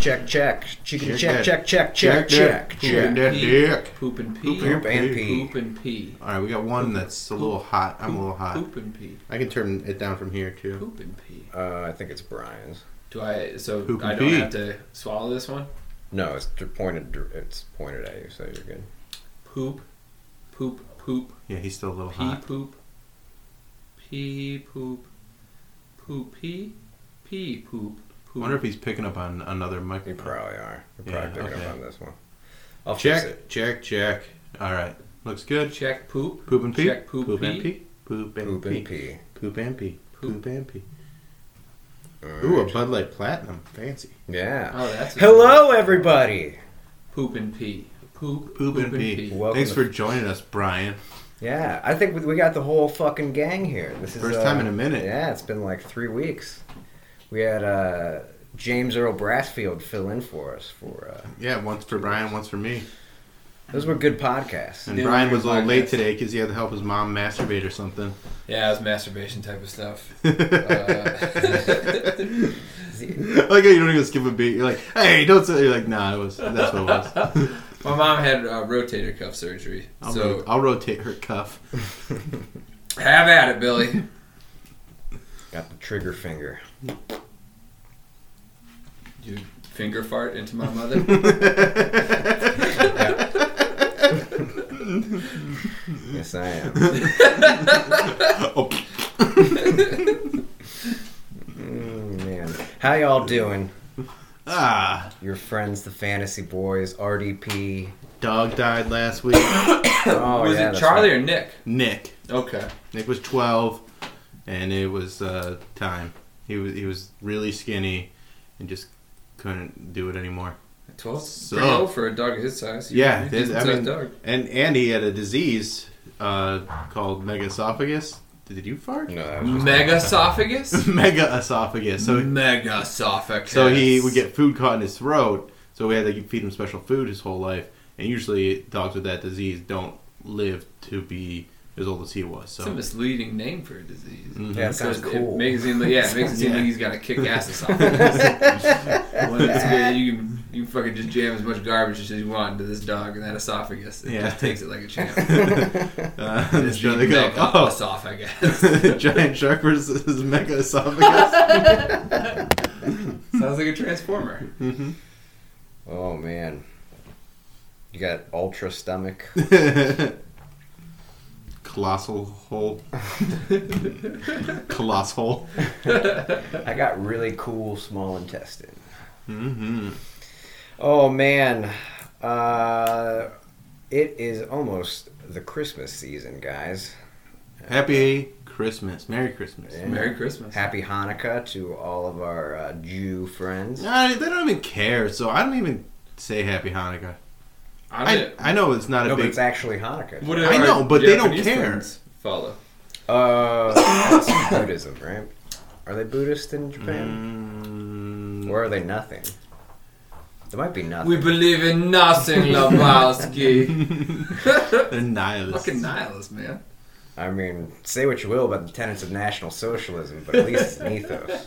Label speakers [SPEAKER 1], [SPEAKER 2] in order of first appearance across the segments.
[SPEAKER 1] Check. Chicken check.
[SPEAKER 2] Poop and pee.
[SPEAKER 1] Poop and pee.
[SPEAKER 2] All right, we got one that's a little hot. I'm a little hot.
[SPEAKER 3] Poop and pee.
[SPEAKER 2] I can turn it down from here too.
[SPEAKER 3] Poop and pee.
[SPEAKER 1] I think it's Brian's.
[SPEAKER 3] So I don't
[SPEAKER 2] pee.
[SPEAKER 3] have to swallow this one?
[SPEAKER 1] No, it's pointed at you, so you're good.
[SPEAKER 3] Poop.
[SPEAKER 2] Yeah, he's still a little
[SPEAKER 3] Pee
[SPEAKER 2] hot.
[SPEAKER 3] poop. Pee poop. Poop pee. Pee poop.
[SPEAKER 2] I wonder if he's picking up on another
[SPEAKER 1] You
[SPEAKER 2] microphone.
[SPEAKER 1] probably are. You're
[SPEAKER 2] Yeah,
[SPEAKER 1] probably picking
[SPEAKER 2] okay.
[SPEAKER 1] up on this one. I'll fix it.
[SPEAKER 2] Check. All right, looks good.
[SPEAKER 3] Check poop.
[SPEAKER 2] Poop and pee.
[SPEAKER 3] Check poop,
[SPEAKER 2] Poop and
[SPEAKER 3] pee.
[SPEAKER 2] pee. Poop and
[SPEAKER 1] Poop
[SPEAKER 2] pee.
[SPEAKER 1] and pee.
[SPEAKER 2] Poop and pee.
[SPEAKER 3] Poop.
[SPEAKER 2] Poop and pee.
[SPEAKER 1] All
[SPEAKER 2] Ooh, a
[SPEAKER 1] right.
[SPEAKER 2] Bud Light Platinum, fancy.
[SPEAKER 1] Yeah.
[SPEAKER 3] Oh, that's
[SPEAKER 1] Hello, everybody.
[SPEAKER 3] Poop and pee. Poop
[SPEAKER 2] and pee.
[SPEAKER 1] Welcome
[SPEAKER 2] Thanks
[SPEAKER 1] to-
[SPEAKER 2] for joining us, Brian.
[SPEAKER 1] Yeah, I think we got the whole fucking gang here. This is
[SPEAKER 2] First time in a minute.
[SPEAKER 1] Yeah, it's been like 3 weeks. We had James Earl Brassfield fill in for us for.
[SPEAKER 2] Yeah, once for Brian, once for me.
[SPEAKER 1] Those were good podcasts.
[SPEAKER 2] And
[SPEAKER 3] Yeah,
[SPEAKER 2] Brian
[SPEAKER 3] we
[SPEAKER 2] was a
[SPEAKER 3] were
[SPEAKER 2] little late
[SPEAKER 3] podcasts.
[SPEAKER 2] today because he had to help his mom masturbate or something.
[SPEAKER 3] Yeah, it was masturbation type of stuff.
[SPEAKER 2] Like how you don't even skip a beat. You're like, hey, don't say. You're like, nah, that's what it was.
[SPEAKER 3] My mom had rotator cuff surgery,
[SPEAKER 2] I'll rotate her cuff.
[SPEAKER 3] have at it, Billy.
[SPEAKER 1] Got the trigger finger.
[SPEAKER 3] You finger fart into my mother.
[SPEAKER 1] Yes, I am.
[SPEAKER 2] Oh.
[SPEAKER 1] Man, how y'all doing?
[SPEAKER 2] Your
[SPEAKER 1] Your friends, the Fantasy Boys, RDP.
[SPEAKER 2] dog died last week.
[SPEAKER 1] Oh,
[SPEAKER 3] Was
[SPEAKER 1] yeah,
[SPEAKER 3] it
[SPEAKER 1] that's
[SPEAKER 3] Charlie
[SPEAKER 1] right.
[SPEAKER 3] or Nick?
[SPEAKER 2] Nick.
[SPEAKER 3] Okay.
[SPEAKER 2] Nick was 12, and it was time. He was really skinny, and just couldn't do it anymore.
[SPEAKER 3] 12?
[SPEAKER 2] So-
[SPEAKER 3] Pretty low for a dog his size.
[SPEAKER 2] Yeah,
[SPEAKER 3] He's a decent
[SPEAKER 2] I mean,
[SPEAKER 3] sized dog.
[SPEAKER 2] and he had a disease called megaesophagus. Did you fart?
[SPEAKER 1] No, that was just
[SPEAKER 3] Megaesophagus?
[SPEAKER 2] Megaesophagus. So
[SPEAKER 3] Megaesophagus.
[SPEAKER 2] So he would get food caught in his throat, so we had to feed him special food his whole life. And usually dogs with that disease don't live to be as old as he was.
[SPEAKER 3] It's a
[SPEAKER 2] So
[SPEAKER 3] misleading name for a disease.
[SPEAKER 2] Mhm.
[SPEAKER 1] Yeah, it sounds
[SPEAKER 3] It
[SPEAKER 1] cool.
[SPEAKER 3] makes it seem
[SPEAKER 2] Yeah.
[SPEAKER 3] like he's got a kick-ass esophagus. When it's good, you can fucking just jam as much garbage as you want into this dog and that esophagus. It
[SPEAKER 2] Yeah.
[SPEAKER 3] just takes it like a champ.
[SPEAKER 2] It's
[SPEAKER 3] the
[SPEAKER 2] they go,
[SPEAKER 3] mega
[SPEAKER 2] oh,
[SPEAKER 3] esophagus.
[SPEAKER 2] giant shark versus megaesophagus.
[SPEAKER 3] Sounds like a transformer.
[SPEAKER 2] Mm-hmm.
[SPEAKER 1] Oh, man. You got ultra stomach.
[SPEAKER 2] Colossal hole. Colossal.
[SPEAKER 1] I got really cool small intestine.
[SPEAKER 2] Mm-hmm.
[SPEAKER 1] Oh, man. It is almost the Christmas season, guys.
[SPEAKER 2] Happy Christmas. Merry Christmas.
[SPEAKER 1] Yeah.
[SPEAKER 3] Merry Christmas.
[SPEAKER 1] Happy Hanukkah to all of our Jew friends.
[SPEAKER 2] They don't even care, so I don't even say Happy Hanukkah. I know it's not
[SPEAKER 1] No,
[SPEAKER 2] a
[SPEAKER 1] but
[SPEAKER 2] big...
[SPEAKER 1] it's actually Hanukkah.
[SPEAKER 3] What do
[SPEAKER 2] I
[SPEAKER 3] our
[SPEAKER 2] know, but they don't
[SPEAKER 3] Japanese
[SPEAKER 2] care.
[SPEAKER 3] friends Follow.
[SPEAKER 1] That's Buddhism, right? Are they Buddhist in Japan? Or are they nothing? There might be nothing.
[SPEAKER 3] We believe in nothing, Lebowski.
[SPEAKER 2] They're nihilists.
[SPEAKER 3] Fucking nihilist, man.
[SPEAKER 1] I mean, say what you will about the tenets of National Socialism, but at least it's an ethos.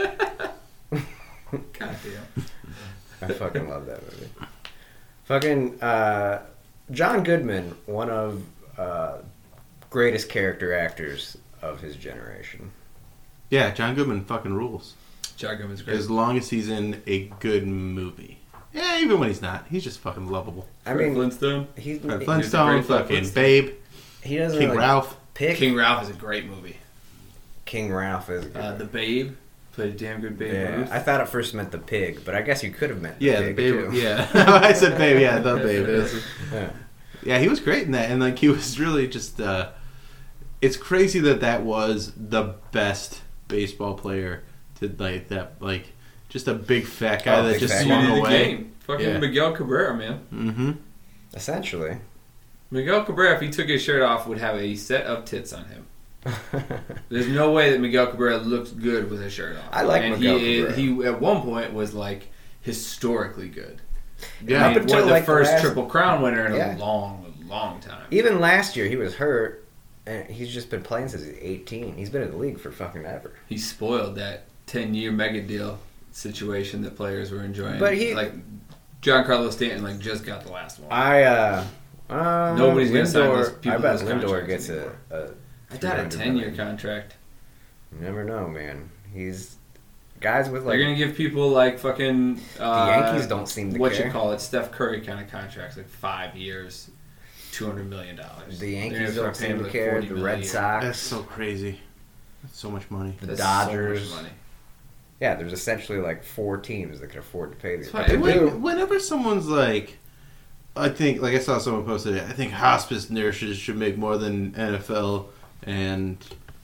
[SPEAKER 3] Goddamn.
[SPEAKER 1] I fucking love that movie. Fucking John Goodman, one of greatest character actors of his generation.
[SPEAKER 2] Yeah, John Goodman fucking rules.
[SPEAKER 3] John Goodman's great.
[SPEAKER 2] As long as he's in a good movie. Yeah, even when he's not. He's just fucking lovable.
[SPEAKER 1] I mean,
[SPEAKER 3] Flintstone.
[SPEAKER 1] he's
[SPEAKER 2] Fred
[SPEAKER 3] a
[SPEAKER 2] Flintstone,
[SPEAKER 3] great
[SPEAKER 2] fucking
[SPEAKER 3] Flintstone.
[SPEAKER 2] Babe,
[SPEAKER 1] he doesn't
[SPEAKER 2] King
[SPEAKER 1] really
[SPEAKER 2] Ralph.
[SPEAKER 1] pick.
[SPEAKER 3] King Ralph is a great movie.
[SPEAKER 1] King Ralph is good.
[SPEAKER 3] The Babe played a damn good Babe
[SPEAKER 1] Yeah,
[SPEAKER 3] Ruth.
[SPEAKER 1] I thought it first meant the pig, but I guess you could have meant the
[SPEAKER 2] Yeah,
[SPEAKER 1] pig
[SPEAKER 2] the Babe.
[SPEAKER 1] too.
[SPEAKER 2] Yeah, I said Babe. Yeah, the Babe.
[SPEAKER 1] Yeah.
[SPEAKER 2] Yeah, he was great in that, and like he was really just. It's crazy that was the best baseball player to like that, like just a big fat guy
[SPEAKER 1] Oh,
[SPEAKER 2] that
[SPEAKER 1] big
[SPEAKER 2] just
[SPEAKER 1] fat
[SPEAKER 2] swung
[SPEAKER 1] guy.
[SPEAKER 3] The
[SPEAKER 2] away.
[SPEAKER 3] game. Fucking
[SPEAKER 2] Yeah.
[SPEAKER 3] Miguel Cabrera, man.
[SPEAKER 2] Mm-hmm.
[SPEAKER 1] Essentially.
[SPEAKER 3] Miguel Cabrera, if he took his shirt off, would have a set of tits on him. There's no way that Miguel Cabrera looks good with his shirt off.
[SPEAKER 1] I like
[SPEAKER 3] and
[SPEAKER 1] Miguel
[SPEAKER 3] he,
[SPEAKER 1] Cabrera.
[SPEAKER 3] he at one point was like historically good.
[SPEAKER 2] Yeah,
[SPEAKER 3] I mean,
[SPEAKER 1] Up until,
[SPEAKER 3] one of the
[SPEAKER 1] like, the
[SPEAKER 3] first
[SPEAKER 1] last-
[SPEAKER 3] Triple Crown winner in
[SPEAKER 1] Yeah.
[SPEAKER 3] a long time.
[SPEAKER 1] Even last year, he was hurt, and he's just been playing since he's 18. He's been in the league for fucking ever.
[SPEAKER 3] He spoiled that 10-year mega deal situation that players were enjoying.
[SPEAKER 1] But he-
[SPEAKER 3] like Giancarlo Stanton just got the last one.
[SPEAKER 1] Nobody's
[SPEAKER 3] gonna sign those people
[SPEAKER 1] I bet
[SPEAKER 3] those
[SPEAKER 1] Lindor
[SPEAKER 3] contracts
[SPEAKER 1] gets
[SPEAKER 3] anymore.
[SPEAKER 1] a
[SPEAKER 3] I doubt a
[SPEAKER 1] 300
[SPEAKER 3] 10-year
[SPEAKER 1] million.
[SPEAKER 3] contract.
[SPEAKER 1] You never know, man. He's guys with
[SPEAKER 3] They're
[SPEAKER 1] like
[SPEAKER 3] gonna give people like fucking
[SPEAKER 1] the Yankees don't seem to
[SPEAKER 3] what
[SPEAKER 1] care.
[SPEAKER 3] you call it, Steph Curry kind of contracts, like 5 years, $200 million.
[SPEAKER 1] The Yankees don't seem to care. The Red
[SPEAKER 2] That's
[SPEAKER 1] Sox,
[SPEAKER 2] so crazy. That's so much money.
[SPEAKER 1] the
[SPEAKER 3] That's
[SPEAKER 1] Dodgers.
[SPEAKER 3] So much money.
[SPEAKER 1] Yeah, there's essentially like 4 teams that can afford to pay these.
[SPEAKER 3] That's
[SPEAKER 1] They
[SPEAKER 3] why-
[SPEAKER 1] do.
[SPEAKER 2] Whenever someone's like, I think, like I saw someone posted it, I think hospice nurses should make more than NFL and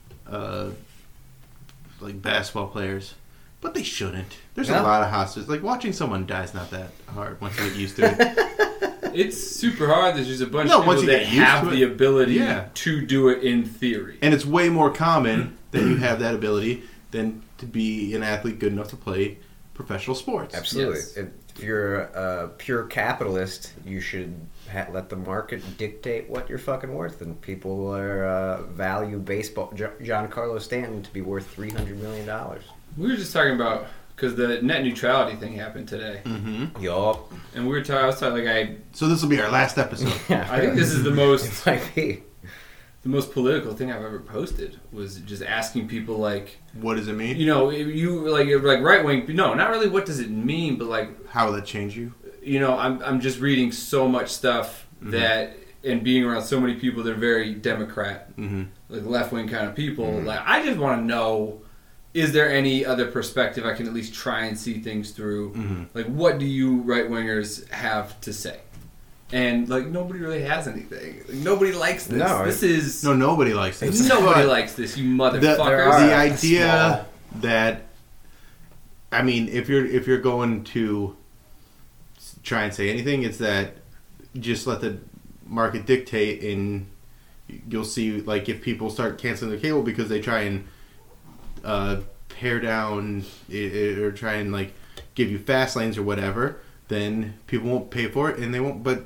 [SPEAKER 2] like basketball players. But they shouldn't. There's a
[SPEAKER 1] No.
[SPEAKER 2] lot of hospice. Like watching someone die is not that hard once you get used to it.
[SPEAKER 3] It's super hard. There's just a bunch
[SPEAKER 2] No,
[SPEAKER 3] of
[SPEAKER 2] once
[SPEAKER 3] people
[SPEAKER 2] you
[SPEAKER 3] that
[SPEAKER 2] get used
[SPEAKER 3] have
[SPEAKER 2] to
[SPEAKER 3] the
[SPEAKER 2] it.
[SPEAKER 3] ability
[SPEAKER 2] Yeah.
[SPEAKER 3] to do it in theory.
[SPEAKER 2] And it's way more common that you have that ability than to be an athlete good enough to play professional sports.
[SPEAKER 1] Absolutely.
[SPEAKER 3] Yes.
[SPEAKER 1] If you're a pure capitalist, you should let the market dictate what you're fucking worth. And people are value baseball. Giancarlo Stanton to be worth $300 million.
[SPEAKER 3] We were just talking about because the net neutrality thing happened today,
[SPEAKER 2] Mm-hmm.
[SPEAKER 1] Yup.
[SPEAKER 3] and we were talking. I was talking like
[SPEAKER 2] So this will be our last episode.
[SPEAKER 1] Yeah,
[SPEAKER 3] I think this is the most
[SPEAKER 1] it might be.
[SPEAKER 3] the most political thing I've ever posted was just asking people like,
[SPEAKER 2] What does it mean?
[SPEAKER 3] you know, you like right wing. No, not really. What does it mean? But like,
[SPEAKER 2] How will that change you?
[SPEAKER 3] you know, I'm just reading so much stuff
[SPEAKER 2] Mhm.
[SPEAKER 3] that and being around so many people that are very Democrat,
[SPEAKER 2] Mm-hmm.
[SPEAKER 3] like left wing kind of people.
[SPEAKER 1] Mhm.
[SPEAKER 3] Like, I just want to know, is there any other perspective I can at least try and see things through?
[SPEAKER 2] Mm-hmm.
[SPEAKER 3] Like, what do you right wingers have to say? And like, nobody really has anything. Like, nobody likes this.
[SPEAKER 1] No,
[SPEAKER 3] this is
[SPEAKER 2] No, nobody likes this.
[SPEAKER 3] nobody
[SPEAKER 2] But
[SPEAKER 3] likes this. You
[SPEAKER 2] the,
[SPEAKER 3] motherfuckers.
[SPEAKER 2] the
[SPEAKER 1] are
[SPEAKER 2] idea that, I mean, if you're going to try and say anything, it's that just let the market dictate, and you'll see, like, if people start canceling their cable because they try and pare down or try and like give you fast lanes or whatever, then people won't pay for it, and they won't. But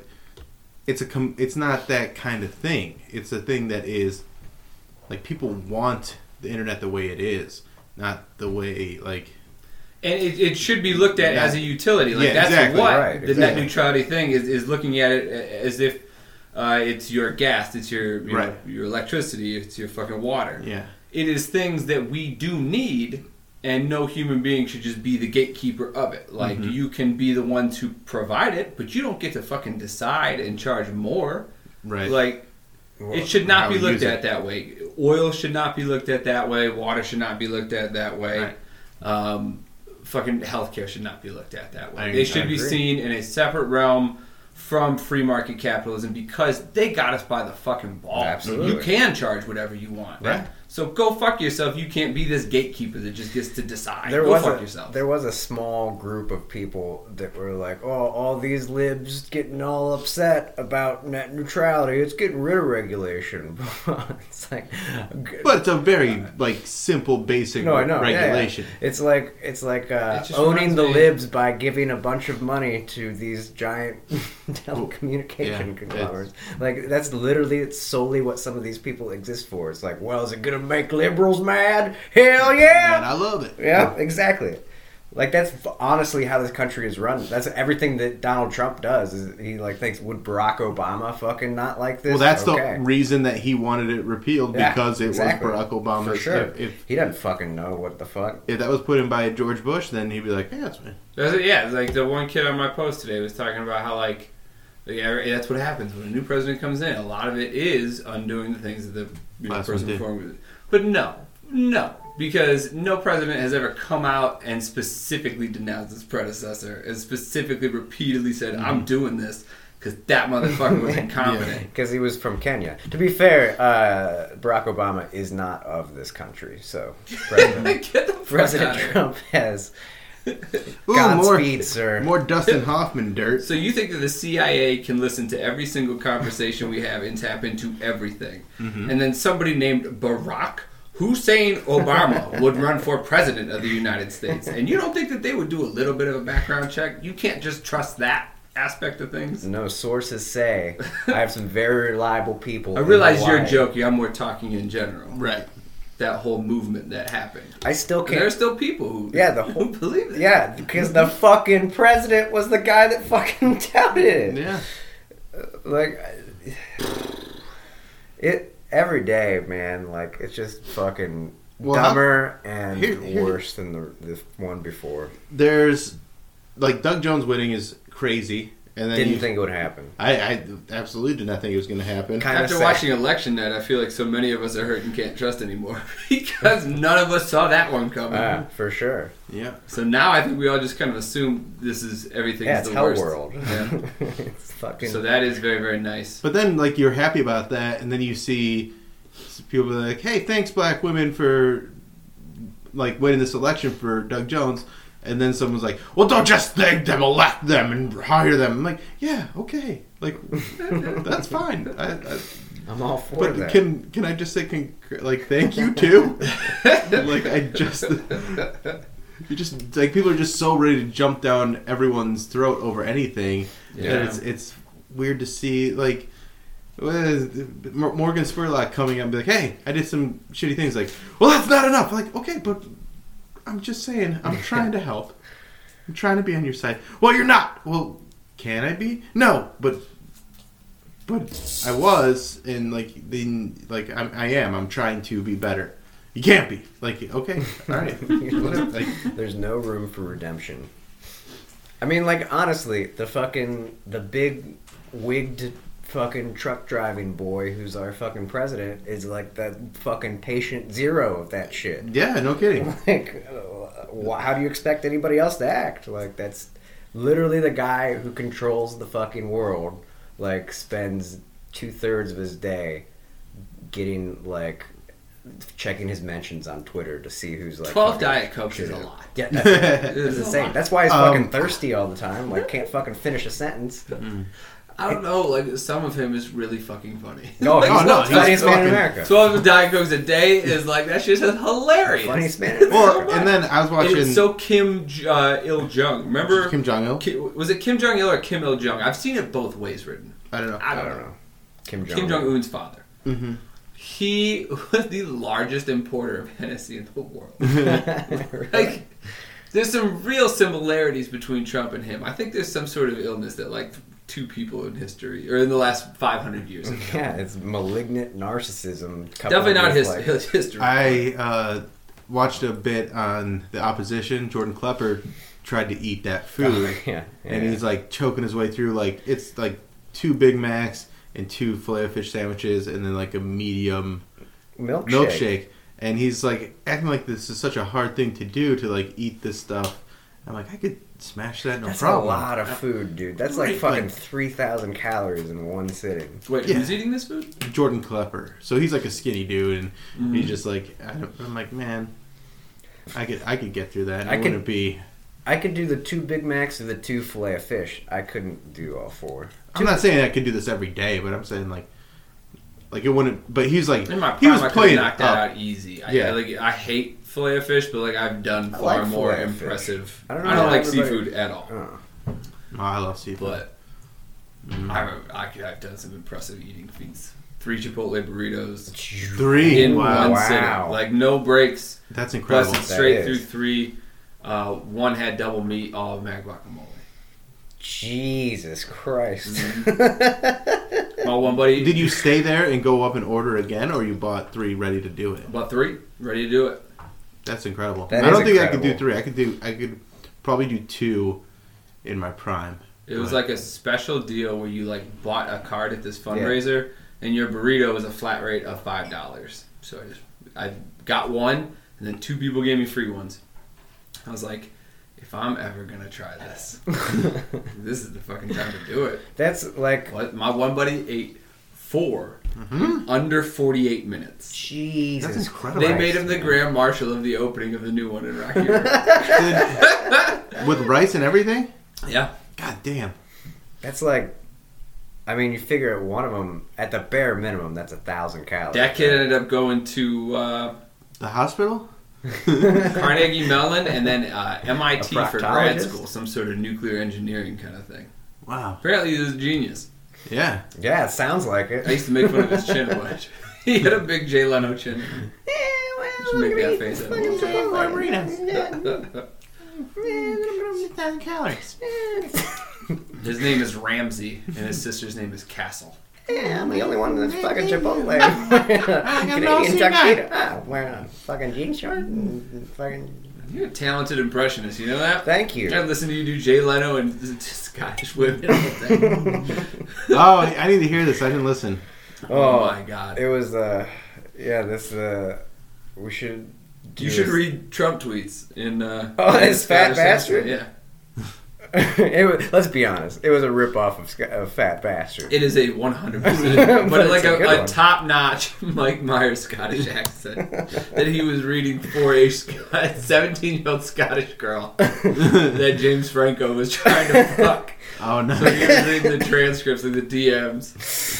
[SPEAKER 2] it's not that kind of thing. It's a thing that is like people want the internet the way it is, not the way like.
[SPEAKER 3] And it should be looked at as a utility. Like,
[SPEAKER 2] Yeah,
[SPEAKER 3] that's
[SPEAKER 2] exactly,
[SPEAKER 3] what
[SPEAKER 1] right,
[SPEAKER 3] the net
[SPEAKER 1] exactly.
[SPEAKER 3] neutrality thing is looking at it as if it's your gas, it's your
[SPEAKER 2] Right.
[SPEAKER 3] your electricity, it's your fucking water.
[SPEAKER 2] Yeah.
[SPEAKER 3] It is things that we do need, and no human being should just be the gatekeeper of it. Like,
[SPEAKER 2] Mhm.
[SPEAKER 3] you can be the one to provide it, but you don't get to fucking decide and charge more.
[SPEAKER 2] Right.
[SPEAKER 3] Like, it should not
[SPEAKER 2] how
[SPEAKER 3] be
[SPEAKER 2] we
[SPEAKER 3] looked
[SPEAKER 2] use
[SPEAKER 3] at that way. Oil should not be looked at that way. Water should not be looked at that way.
[SPEAKER 2] Right.
[SPEAKER 3] Fucking healthcare should not be looked at that way.
[SPEAKER 2] I
[SPEAKER 3] They should be
[SPEAKER 1] agree.
[SPEAKER 3] seen in a separate realm from free market capitalism because they got us by the fucking balls.
[SPEAKER 1] Absolutely.
[SPEAKER 3] You can charge whatever you want.
[SPEAKER 2] Right.
[SPEAKER 3] So go fuck yourself. You can't be this gatekeeper that just gets to decide.
[SPEAKER 1] There
[SPEAKER 3] go
[SPEAKER 1] was
[SPEAKER 3] fuck
[SPEAKER 1] a,
[SPEAKER 3] yourself.
[SPEAKER 1] There was a small group of people that were like, "Oh, all these libs getting all upset about net neutrality. It's getting rid of regulation." It's like,
[SPEAKER 2] But it's a very like simple, basic
[SPEAKER 1] no, I know, yeah, yeah.
[SPEAKER 2] regulation.
[SPEAKER 1] It's like
[SPEAKER 3] just
[SPEAKER 1] owning
[SPEAKER 3] reminds
[SPEAKER 1] the
[SPEAKER 3] me-
[SPEAKER 1] libs by giving a bunch of money to these giant telecommunication
[SPEAKER 2] Yeah,
[SPEAKER 1] conglomerates. Like, that's literally, it's solely what some of these people exist for. It's like, well, is it gonna make liberals mad? Hell yeah!
[SPEAKER 2] And I love it.
[SPEAKER 1] Yeah, exactly. Like, that's honestly how this country is run. That's everything that Donald Trump does. Is he like thinks, would Barack Obama fucking not like this?
[SPEAKER 2] Well, that's
[SPEAKER 1] Okay.
[SPEAKER 2] the reason that he wanted it repealed,
[SPEAKER 1] Yeah,
[SPEAKER 2] because it
[SPEAKER 1] exactly.
[SPEAKER 2] was Barack Obama.
[SPEAKER 1] For sure.
[SPEAKER 2] If
[SPEAKER 1] He doesn't fucking know what the fuck.
[SPEAKER 2] that was put in by George Bush, then he'd be like, "Yeah, that's fine."
[SPEAKER 3] Yeah, like the one kid on my post today was talking about how like that's what happens when a new president comes in. A lot of it is undoing the things that the
[SPEAKER 2] Last
[SPEAKER 3] person
[SPEAKER 2] one did.
[SPEAKER 3] before. But no, because no president has ever come out and specifically denounced his predecessor and specifically repeatedly said, "I'm doing this because that motherfucker was incompetent."
[SPEAKER 1] Because he was from Kenya. To be fair, Barack Obama is not of this country, so President,
[SPEAKER 3] Get the fuck
[SPEAKER 1] President
[SPEAKER 3] out of here.
[SPEAKER 1] Trump has
[SPEAKER 2] Ooh,
[SPEAKER 1] Godspeed, sir.
[SPEAKER 2] more Dustin Hoffman dirt.
[SPEAKER 3] So you think that the CIA can listen to every single conversation we have and tap into everything, and then somebody named Barack Hussein Obama would run for president of the United States, and you don't think that they would do a little bit of a background check? You can't just trust that aspect of things.
[SPEAKER 1] No, sources say I have some very reliable people.
[SPEAKER 3] I
[SPEAKER 1] in
[SPEAKER 3] realize you're
[SPEAKER 1] Hawaii.
[SPEAKER 3] joking. I'm more talking in general.
[SPEAKER 2] Right.
[SPEAKER 3] that whole movement that happened.
[SPEAKER 1] I still
[SPEAKER 3] And
[SPEAKER 1] can't.
[SPEAKER 3] there are still people who who believe it.
[SPEAKER 1] Yeah, because the fucking president was the guy that fucking touted it.
[SPEAKER 2] Yeah.
[SPEAKER 1] Like, it every day, man. Like, it's just fucking dumber and worse than the one before.
[SPEAKER 2] There's like Doug Jones winning is crazy, and then
[SPEAKER 1] Didn't think it would happen.
[SPEAKER 2] I absolutely did not think it was going to happen.
[SPEAKER 3] After watching Election Night, I feel like so many of us are hurt and can't trust anymore because none of us saw that one coming.
[SPEAKER 1] For sure.
[SPEAKER 2] Yeah.
[SPEAKER 3] So now I think we all just kind of assume this is everything's
[SPEAKER 1] Yeah, it's
[SPEAKER 3] the
[SPEAKER 1] hell
[SPEAKER 3] worst.
[SPEAKER 1] world.
[SPEAKER 3] Yeah.
[SPEAKER 1] It's fucking.
[SPEAKER 3] So that is very, very nice.
[SPEAKER 2] But then, like, you're happy about that, and then you see people be like, "Hey, thanks, black women, for like winning this election for Doug Jones." And then someone's like, "Well, don't just thank them, elect them, and hire them." I'm like, "Yeah, okay, like that's fine."
[SPEAKER 1] I'm all for
[SPEAKER 2] But
[SPEAKER 1] that.
[SPEAKER 2] can I just say like thank you too? Like I just you just like people are just so ready to jump down everyone's throat over anything.
[SPEAKER 3] Yeah.
[SPEAKER 2] That it's weird to see like Morgan Spurlock coming up and be like, "Hey, I did some shitty things." Like, "Well, that's not enough." Like, okay, but I'm just saying, I'm trying to help. I'm trying to be on your side. Well, you're not. Well, can I be? No, but I was, and like I am. I'm trying to be better. You can't be. Like, okay, all right. Whatever. Like,
[SPEAKER 1] There's no room for redemption. I mean, like, honestly, the big wigged fucking truck driving boy who's our fucking president is like the fucking patient zero of that shit.
[SPEAKER 2] yeah, no kidding.
[SPEAKER 1] Like, how do you expect anybody else to act? Like, that's literally the guy who controls the fucking world. Like, spends 2/3 of his day getting, like, checking his mentions on Twitter to see who's, like...
[SPEAKER 3] 12
[SPEAKER 1] fucking
[SPEAKER 3] Diet Cokes is a
[SPEAKER 1] shooting.
[SPEAKER 3] lot.
[SPEAKER 1] Yeah, that's
[SPEAKER 3] It's a
[SPEAKER 1] insane.
[SPEAKER 3] lot.
[SPEAKER 1] That's why he's fucking thirsty all the time. Like, can't fucking finish a sentence.
[SPEAKER 3] I don't know, like, some of him is really fucking funny.
[SPEAKER 1] No, he's
[SPEAKER 2] Oh, no,
[SPEAKER 1] the funniest
[SPEAKER 2] he's
[SPEAKER 1] man in
[SPEAKER 2] fucking-
[SPEAKER 1] America.
[SPEAKER 3] 12 Diet Cokes a day is like, that shit is hilarious.
[SPEAKER 1] Funniest man in America.
[SPEAKER 2] Well, and then I was
[SPEAKER 3] And
[SPEAKER 2] watching
[SPEAKER 3] it's so Kim Il-jung. Remember?
[SPEAKER 2] Kim Jong Il.
[SPEAKER 3] Was it Kim Jong-il or Kim Il-jung? I've seen it both ways written.
[SPEAKER 2] I don't know.
[SPEAKER 3] I
[SPEAKER 1] I
[SPEAKER 3] don't
[SPEAKER 1] don't
[SPEAKER 3] know.
[SPEAKER 1] know. Kim
[SPEAKER 3] Kim Jong-un's father.
[SPEAKER 2] Mm-hmm.
[SPEAKER 3] He was the largest importer of Hennessy in the world.
[SPEAKER 1] Right.
[SPEAKER 3] Like, there's some real similarities between Trump and him. I think there's some sort of illness that, like, two people in history, or in the last 500 years. have
[SPEAKER 1] Yeah, it's malignant narcissism. coupled
[SPEAKER 3] Definitely not
[SPEAKER 1] with,
[SPEAKER 3] his history.
[SPEAKER 2] I watched a bit on the opposition. Jordan Klepper tried to eat that food,
[SPEAKER 1] yeah,
[SPEAKER 2] and he's like choking his way through. Like it's like 2 Big Macs and 2 Filet-O-Fish sandwiches, and then like a medium milkshake. And he's like acting like this is such a hard thing to do to like eat this stuff. I'm like, I could smash that no
[SPEAKER 1] That's
[SPEAKER 2] problem.
[SPEAKER 1] a lot of food, dude. That's like
[SPEAKER 2] Right,
[SPEAKER 1] fucking
[SPEAKER 2] like-
[SPEAKER 1] 3,000 calories in one sitting.
[SPEAKER 3] Wait,
[SPEAKER 2] Yeah.
[SPEAKER 3] who's eating this food?
[SPEAKER 2] Jordan Klepper. So he's like a skinny dude, and
[SPEAKER 1] Mm-hmm.
[SPEAKER 2] he's just like, I'm like, man, I could get through that.
[SPEAKER 1] I
[SPEAKER 2] I
[SPEAKER 1] could-
[SPEAKER 2] wouldn't be.
[SPEAKER 1] I could do the 2 Big Macs or the 2 Filet-O-Fish. I couldn't do all 4.
[SPEAKER 2] I'm not saying I could do this every day, but I'm saying like it wouldn't. But he's like,
[SPEAKER 3] In my
[SPEAKER 2] he was
[SPEAKER 3] prime, I could
[SPEAKER 2] playing
[SPEAKER 3] knock
[SPEAKER 2] it
[SPEAKER 3] that
[SPEAKER 2] up.
[SPEAKER 3] out easy.
[SPEAKER 2] Yeah.
[SPEAKER 3] I hate filet of fish, but like I've done
[SPEAKER 1] I
[SPEAKER 3] far
[SPEAKER 1] like
[SPEAKER 3] more
[SPEAKER 1] filet-o-fish.
[SPEAKER 3] impressive.
[SPEAKER 1] I
[SPEAKER 3] I
[SPEAKER 1] don't
[SPEAKER 3] don't,
[SPEAKER 1] know how
[SPEAKER 3] like
[SPEAKER 1] everybody-
[SPEAKER 3] seafood at all,
[SPEAKER 1] Oh.
[SPEAKER 2] Oh, I love seafood.
[SPEAKER 3] but I've done some impressive eating feats. 3 Chipotle burritos
[SPEAKER 2] 3.
[SPEAKER 3] in
[SPEAKER 2] Wow.
[SPEAKER 3] one sitting, like no breaks.
[SPEAKER 2] That's incredible.
[SPEAKER 3] Busted
[SPEAKER 1] That
[SPEAKER 3] straight
[SPEAKER 1] is.
[SPEAKER 3] through 3. One had double meat, all of Mag guacamole.
[SPEAKER 1] Jesus Christ.
[SPEAKER 3] My one buddy
[SPEAKER 2] Did you stay there and go up and order again, or you bought 3 ready to do it?
[SPEAKER 3] bought 3, ready to do it.
[SPEAKER 2] That's incredible.
[SPEAKER 1] That
[SPEAKER 2] I
[SPEAKER 1] is
[SPEAKER 2] don't think I could do
[SPEAKER 1] incredible.
[SPEAKER 2] 3. I could probably do 2 in my prime.
[SPEAKER 3] It was
[SPEAKER 2] But-
[SPEAKER 3] like a special deal where you like bought a card at this fundraiser, and your burrito was a flat rate of $5. So I got one, and then 2 people gave me free ones. I was like, if I'm ever gonna try this, this is the fucking time to do it.
[SPEAKER 1] That's like,
[SPEAKER 3] But my one buddy ate 4 in under 48 minutes.
[SPEAKER 1] Jesus
[SPEAKER 2] That's incredible.
[SPEAKER 3] They
[SPEAKER 1] Christ,
[SPEAKER 3] made him the
[SPEAKER 1] man.
[SPEAKER 3] Grand Marshal of the opening of the new one in Rocky River.
[SPEAKER 2] With rice and everything?
[SPEAKER 3] Yeah.
[SPEAKER 2] God damn.
[SPEAKER 1] That's like, I mean, you figure one of them, at the bare minimum, that's 1,000 calories.
[SPEAKER 3] That kid ended up going to
[SPEAKER 2] The hospital?
[SPEAKER 3] Carnegie Mellon and then MIT
[SPEAKER 1] A
[SPEAKER 3] for grad
[SPEAKER 1] proctologist?
[SPEAKER 3] school, some sort of nuclear engineering kind of thing.
[SPEAKER 2] Wow.
[SPEAKER 3] Apparently he was a genius.
[SPEAKER 2] Yeah.
[SPEAKER 1] Yeah, it sounds like it.
[SPEAKER 3] I used to make fun of his chin a bunch. He had a big Jay Leno chin.
[SPEAKER 1] Yeah, well,
[SPEAKER 3] Just make that face.
[SPEAKER 2] calories.
[SPEAKER 3] His name is Ramsey, and his sister's name is Castle.
[SPEAKER 1] Yeah, I'm the only one that's fucking Chipotle.
[SPEAKER 2] no
[SPEAKER 1] Canadian
[SPEAKER 2] cigar.
[SPEAKER 1] tuxedo. Wearing a fucking jean short and fucking...
[SPEAKER 3] You're a talented impressionist, you know that?
[SPEAKER 1] Thank you.
[SPEAKER 3] I listen to you do Jay Leno and Scottish women all the time.
[SPEAKER 2] Oh, I need to hear this. I didn't listen.
[SPEAKER 3] Oh my god.
[SPEAKER 1] It was, we should...
[SPEAKER 3] You should read Trump tweets in
[SPEAKER 1] his fat
[SPEAKER 3] Scottish
[SPEAKER 1] bastard?
[SPEAKER 3] accent. Yeah.
[SPEAKER 1] Let's be honest. It was a ripoff of Fat Bastard.
[SPEAKER 3] It is a 100%, but like
[SPEAKER 1] it's a good
[SPEAKER 3] a
[SPEAKER 1] one.
[SPEAKER 3] top-notch Mike Myers Scottish accent that he was reading for a 17-year-old Scottish girl that James Franco was trying to fuck.
[SPEAKER 2] Oh no.
[SPEAKER 3] So he was reading the transcripts and the DMs.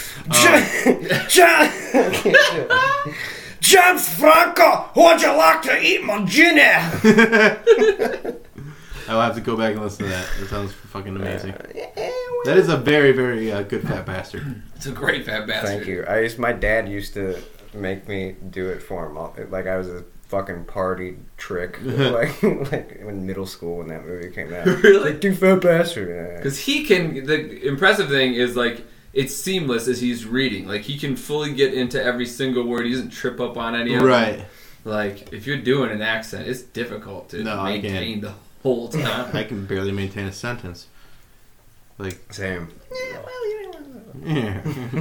[SPEAKER 1] James Franco, would you like to eat my dinner?
[SPEAKER 2] I'll have to go back and listen to that. That sounds fucking amazing. That is a very, very good fat bastard.
[SPEAKER 3] It's a great fat bastard.
[SPEAKER 1] Thank you. My dad used to make me do it for him. Like I was a fucking party trick. like in middle school when that movie came out.
[SPEAKER 3] Really?
[SPEAKER 1] Like, do Fat Bastard.
[SPEAKER 3] Because he can. The impressive thing is like it's seamless as he's reading. Like he can fully get into every single word. He doesn't trip up on any of them.
[SPEAKER 2] Right.
[SPEAKER 3] Like if you're doing an accent, it's difficult to maintain the whole time.
[SPEAKER 2] I can barely maintain a sentence. Like
[SPEAKER 1] Same.
[SPEAKER 2] yeah.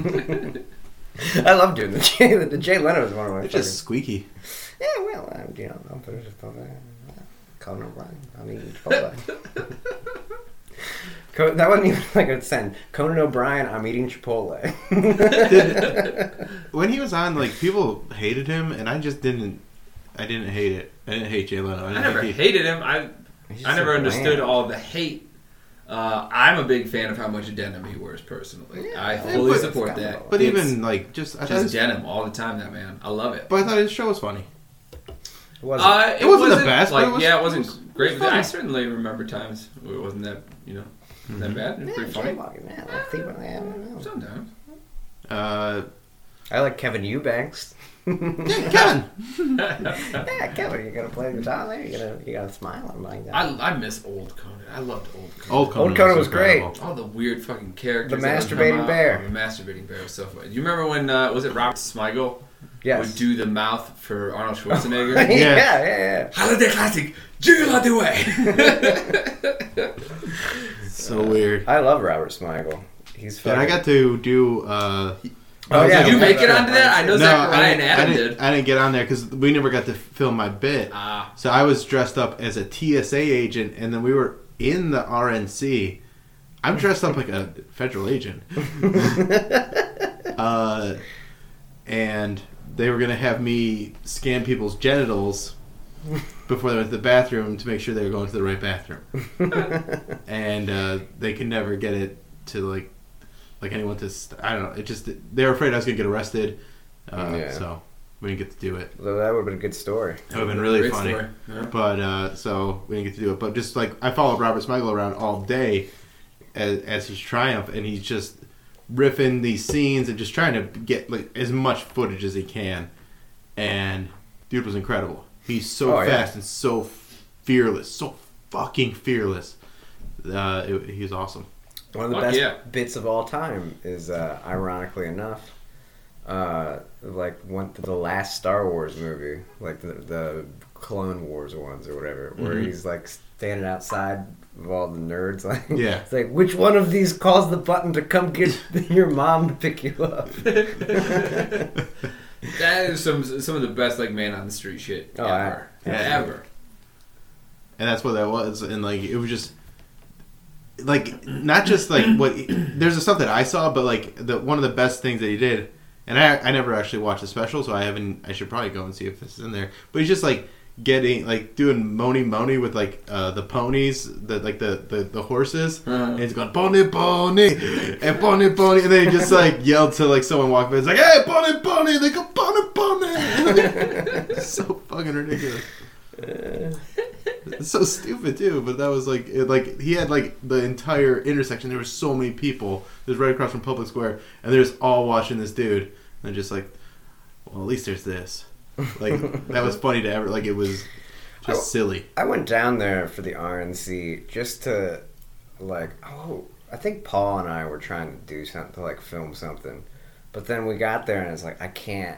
[SPEAKER 1] I love doing the Jay Leno is one of my
[SPEAKER 2] It's just squeaky.
[SPEAKER 1] Yeah, well, I'm just Conan O'Brien. I'm eating Chipotle. That wasn't even like a sentence. Conan O'Brien, I'm eating Chipotle.
[SPEAKER 2] When he was on, like people hated him, and I just didn't. I didn't hate it. I didn't hate Jay Leno.
[SPEAKER 3] I never hated him. I never understood all the hate. I'm a big fan of how much denim he wears personally.
[SPEAKER 1] Yeah,
[SPEAKER 3] I fully
[SPEAKER 2] but-
[SPEAKER 3] support that.
[SPEAKER 2] But
[SPEAKER 3] It's
[SPEAKER 2] even like just
[SPEAKER 3] denim all the time. That man, I love it.
[SPEAKER 2] But I thought his show was funny.
[SPEAKER 1] It wasn't.
[SPEAKER 3] It
[SPEAKER 2] wasn't the best,
[SPEAKER 3] Like
[SPEAKER 2] but
[SPEAKER 3] it wasn't great.
[SPEAKER 2] it was
[SPEAKER 3] But I
[SPEAKER 2] funny.
[SPEAKER 3] certainly remember times where it wasn't that that bad. It was pretty funny. Sometimes.
[SPEAKER 1] I like Kevin Eubanks.
[SPEAKER 2] Kevin.
[SPEAKER 1] Yeah, Kevin, you gotta play the guitar there. You gotta smile. I'm like that.
[SPEAKER 3] I miss old Conan. I loved old Conan.
[SPEAKER 2] Old
[SPEAKER 1] Conan was
[SPEAKER 2] incredible.
[SPEAKER 3] All the weird fucking characters.
[SPEAKER 1] The
[SPEAKER 3] that would come
[SPEAKER 1] masturbating
[SPEAKER 3] out.
[SPEAKER 1] bear.
[SPEAKER 3] Oh, the masturbating bear was so funny. You remember when was it Robert Smigel
[SPEAKER 1] Yes.
[SPEAKER 3] would do the mouth for Arnold Schwarzenegger?
[SPEAKER 1] yeah.
[SPEAKER 3] Holiday classic, jiggle out the way.
[SPEAKER 2] So weird.
[SPEAKER 1] I love Robert Smigel. He's fun.
[SPEAKER 2] And I got to do.
[SPEAKER 1] Oh, yeah.
[SPEAKER 3] Did you make it onto that? I know Zachariah and Adam did.
[SPEAKER 2] I didn't get on there because we never got to film my bit. So I was dressed up as a TSA agent, and then we were in the RNC. I'm dressed up like a federal agent. And they were going to have me scan people's genitals before they went to the bathroom to make sure they were going to the right bathroom. And they could never get it to like anyone to I don't know. It just they were afraid I was gonna get arrested, so we didn't get to do it.
[SPEAKER 1] So that would have been a good story.
[SPEAKER 2] That would have been really
[SPEAKER 3] Great
[SPEAKER 2] funny.
[SPEAKER 3] story. Yeah.
[SPEAKER 2] But so we didn't get to do it. But just like I followed Robert Smigel around all day as his triumph, and he's just riffing these scenes and just trying to get like as much footage as he can. And dude was incredible. He's so fast and so fearless, so fucking fearless. He was awesome.
[SPEAKER 1] One of the best bits of all time is, ironically enough, like the last Star Wars movie, like the Clone Wars ones or whatever, where he's like standing outside of all the nerds. Like, it's like, which one of these calls the button to come get your mom to pick you up?
[SPEAKER 3] That is some of the best like man on the street shit ever. Ever.
[SPEAKER 2] And that's what that was, and like it was just. Like not just like what there's stuff that I saw, but like one of the best things that he did, and I never actually watched the special, so I should probably go and see if this is in there. But he's just like doing Moni with like the ponies, the horses, and he's going pony and pony, and then he just like yelled to like someone walk by, it's like hey pony, they go pony. It's so fucking ridiculous. It's so stupid too, but that was like he had like the entire intersection. There were so many people. It was right across from Public Square, and they're just all watching this dude. And they're just like, well, at least there's this. Like that was funny to ever. Like it was just silly.
[SPEAKER 1] I went down there for the RNC just to, like, I think Paul and I were trying to do something, to like film something, but then we got there and it's like I can't.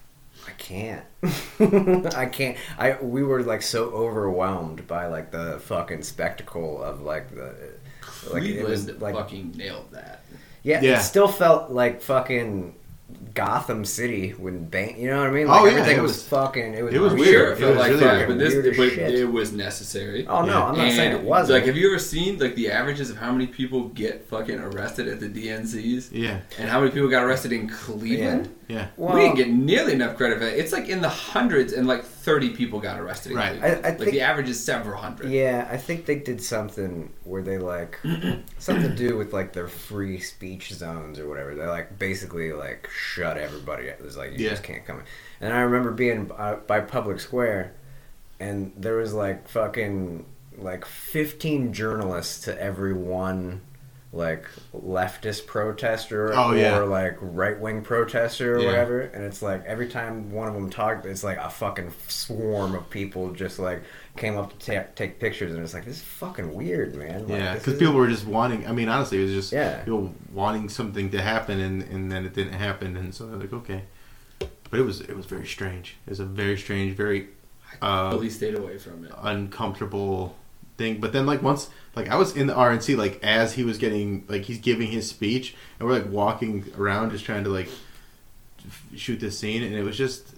[SPEAKER 1] We were like so overwhelmed by like the fucking spectacle of like the. Like it was like
[SPEAKER 3] fucking nailed that.
[SPEAKER 1] Yeah,
[SPEAKER 2] Yeah.
[SPEAKER 1] it still felt like fucking Gotham City when Bane. You know what I mean? Like,
[SPEAKER 2] Oh, yeah,
[SPEAKER 1] everything
[SPEAKER 2] it
[SPEAKER 1] was
[SPEAKER 2] was-
[SPEAKER 1] fucking. It was
[SPEAKER 2] it was
[SPEAKER 1] weird.
[SPEAKER 3] Sure, it
[SPEAKER 2] It
[SPEAKER 3] felt
[SPEAKER 2] was
[SPEAKER 3] like
[SPEAKER 2] really
[SPEAKER 3] that,
[SPEAKER 1] weird.
[SPEAKER 3] but
[SPEAKER 1] Weird as
[SPEAKER 3] but
[SPEAKER 1] shit.
[SPEAKER 3] it was necessary.
[SPEAKER 1] Oh no,
[SPEAKER 2] Yeah.
[SPEAKER 1] I'm not saying
[SPEAKER 3] And,
[SPEAKER 1] it wasn't.
[SPEAKER 3] Like, have you ever seen like the averages of how many people get fucking arrested at the DNCs?
[SPEAKER 2] Yeah,
[SPEAKER 3] And how many people got arrested in Cleveland?
[SPEAKER 2] yeah.
[SPEAKER 1] Well,
[SPEAKER 3] We didn't get nearly enough credit for that. It's like in the hundreds, and like 30 people got arrested. In
[SPEAKER 2] Right.
[SPEAKER 3] Cleveland.
[SPEAKER 1] I
[SPEAKER 3] Like
[SPEAKER 1] think-
[SPEAKER 3] the average is several hundred.
[SPEAKER 1] Yeah, I think they did something where they like something to do with like their free speech zones or whatever. They like basically like shut everybody. It was like you
[SPEAKER 2] Yeah.
[SPEAKER 1] just can't come in. And I remember being by Public Square, and there was like fucking like 15 journalists to every one like leftist protester
[SPEAKER 2] Oh, yeah.
[SPEAKER 1] or like right wing protester or
[SPEAKER 2] Yeah.
[SPEAKER 1] whatever. And it's like every time one of them talked, it's like a fucking swarm of people just like came up to take pictures, and it's like, this is fucking weird, man. Like,
[SPEAKER 2] Yeah,
[SPEAKER 1] this
[SPEAKER 2] because
[SPEAKER 1] isn't-
[SPEAKER 2] people were just wanting. I mean, honestly, it was just
[SPEAKER 1] Yeah.
[SPEAKER 2] people wanting something to happen, and then it didn't happen, and so they're like, okay. But it was very strange. It was a very strange, very
[SPEAKER 3] I totally stayed away from it.
[SPEAKER 2] uncomfortable thing. But then, like once, like I was in the RNC, like as he was getting, like he's giving his speech, and we're like walking around, just trying to like shoot this scene, and it was just,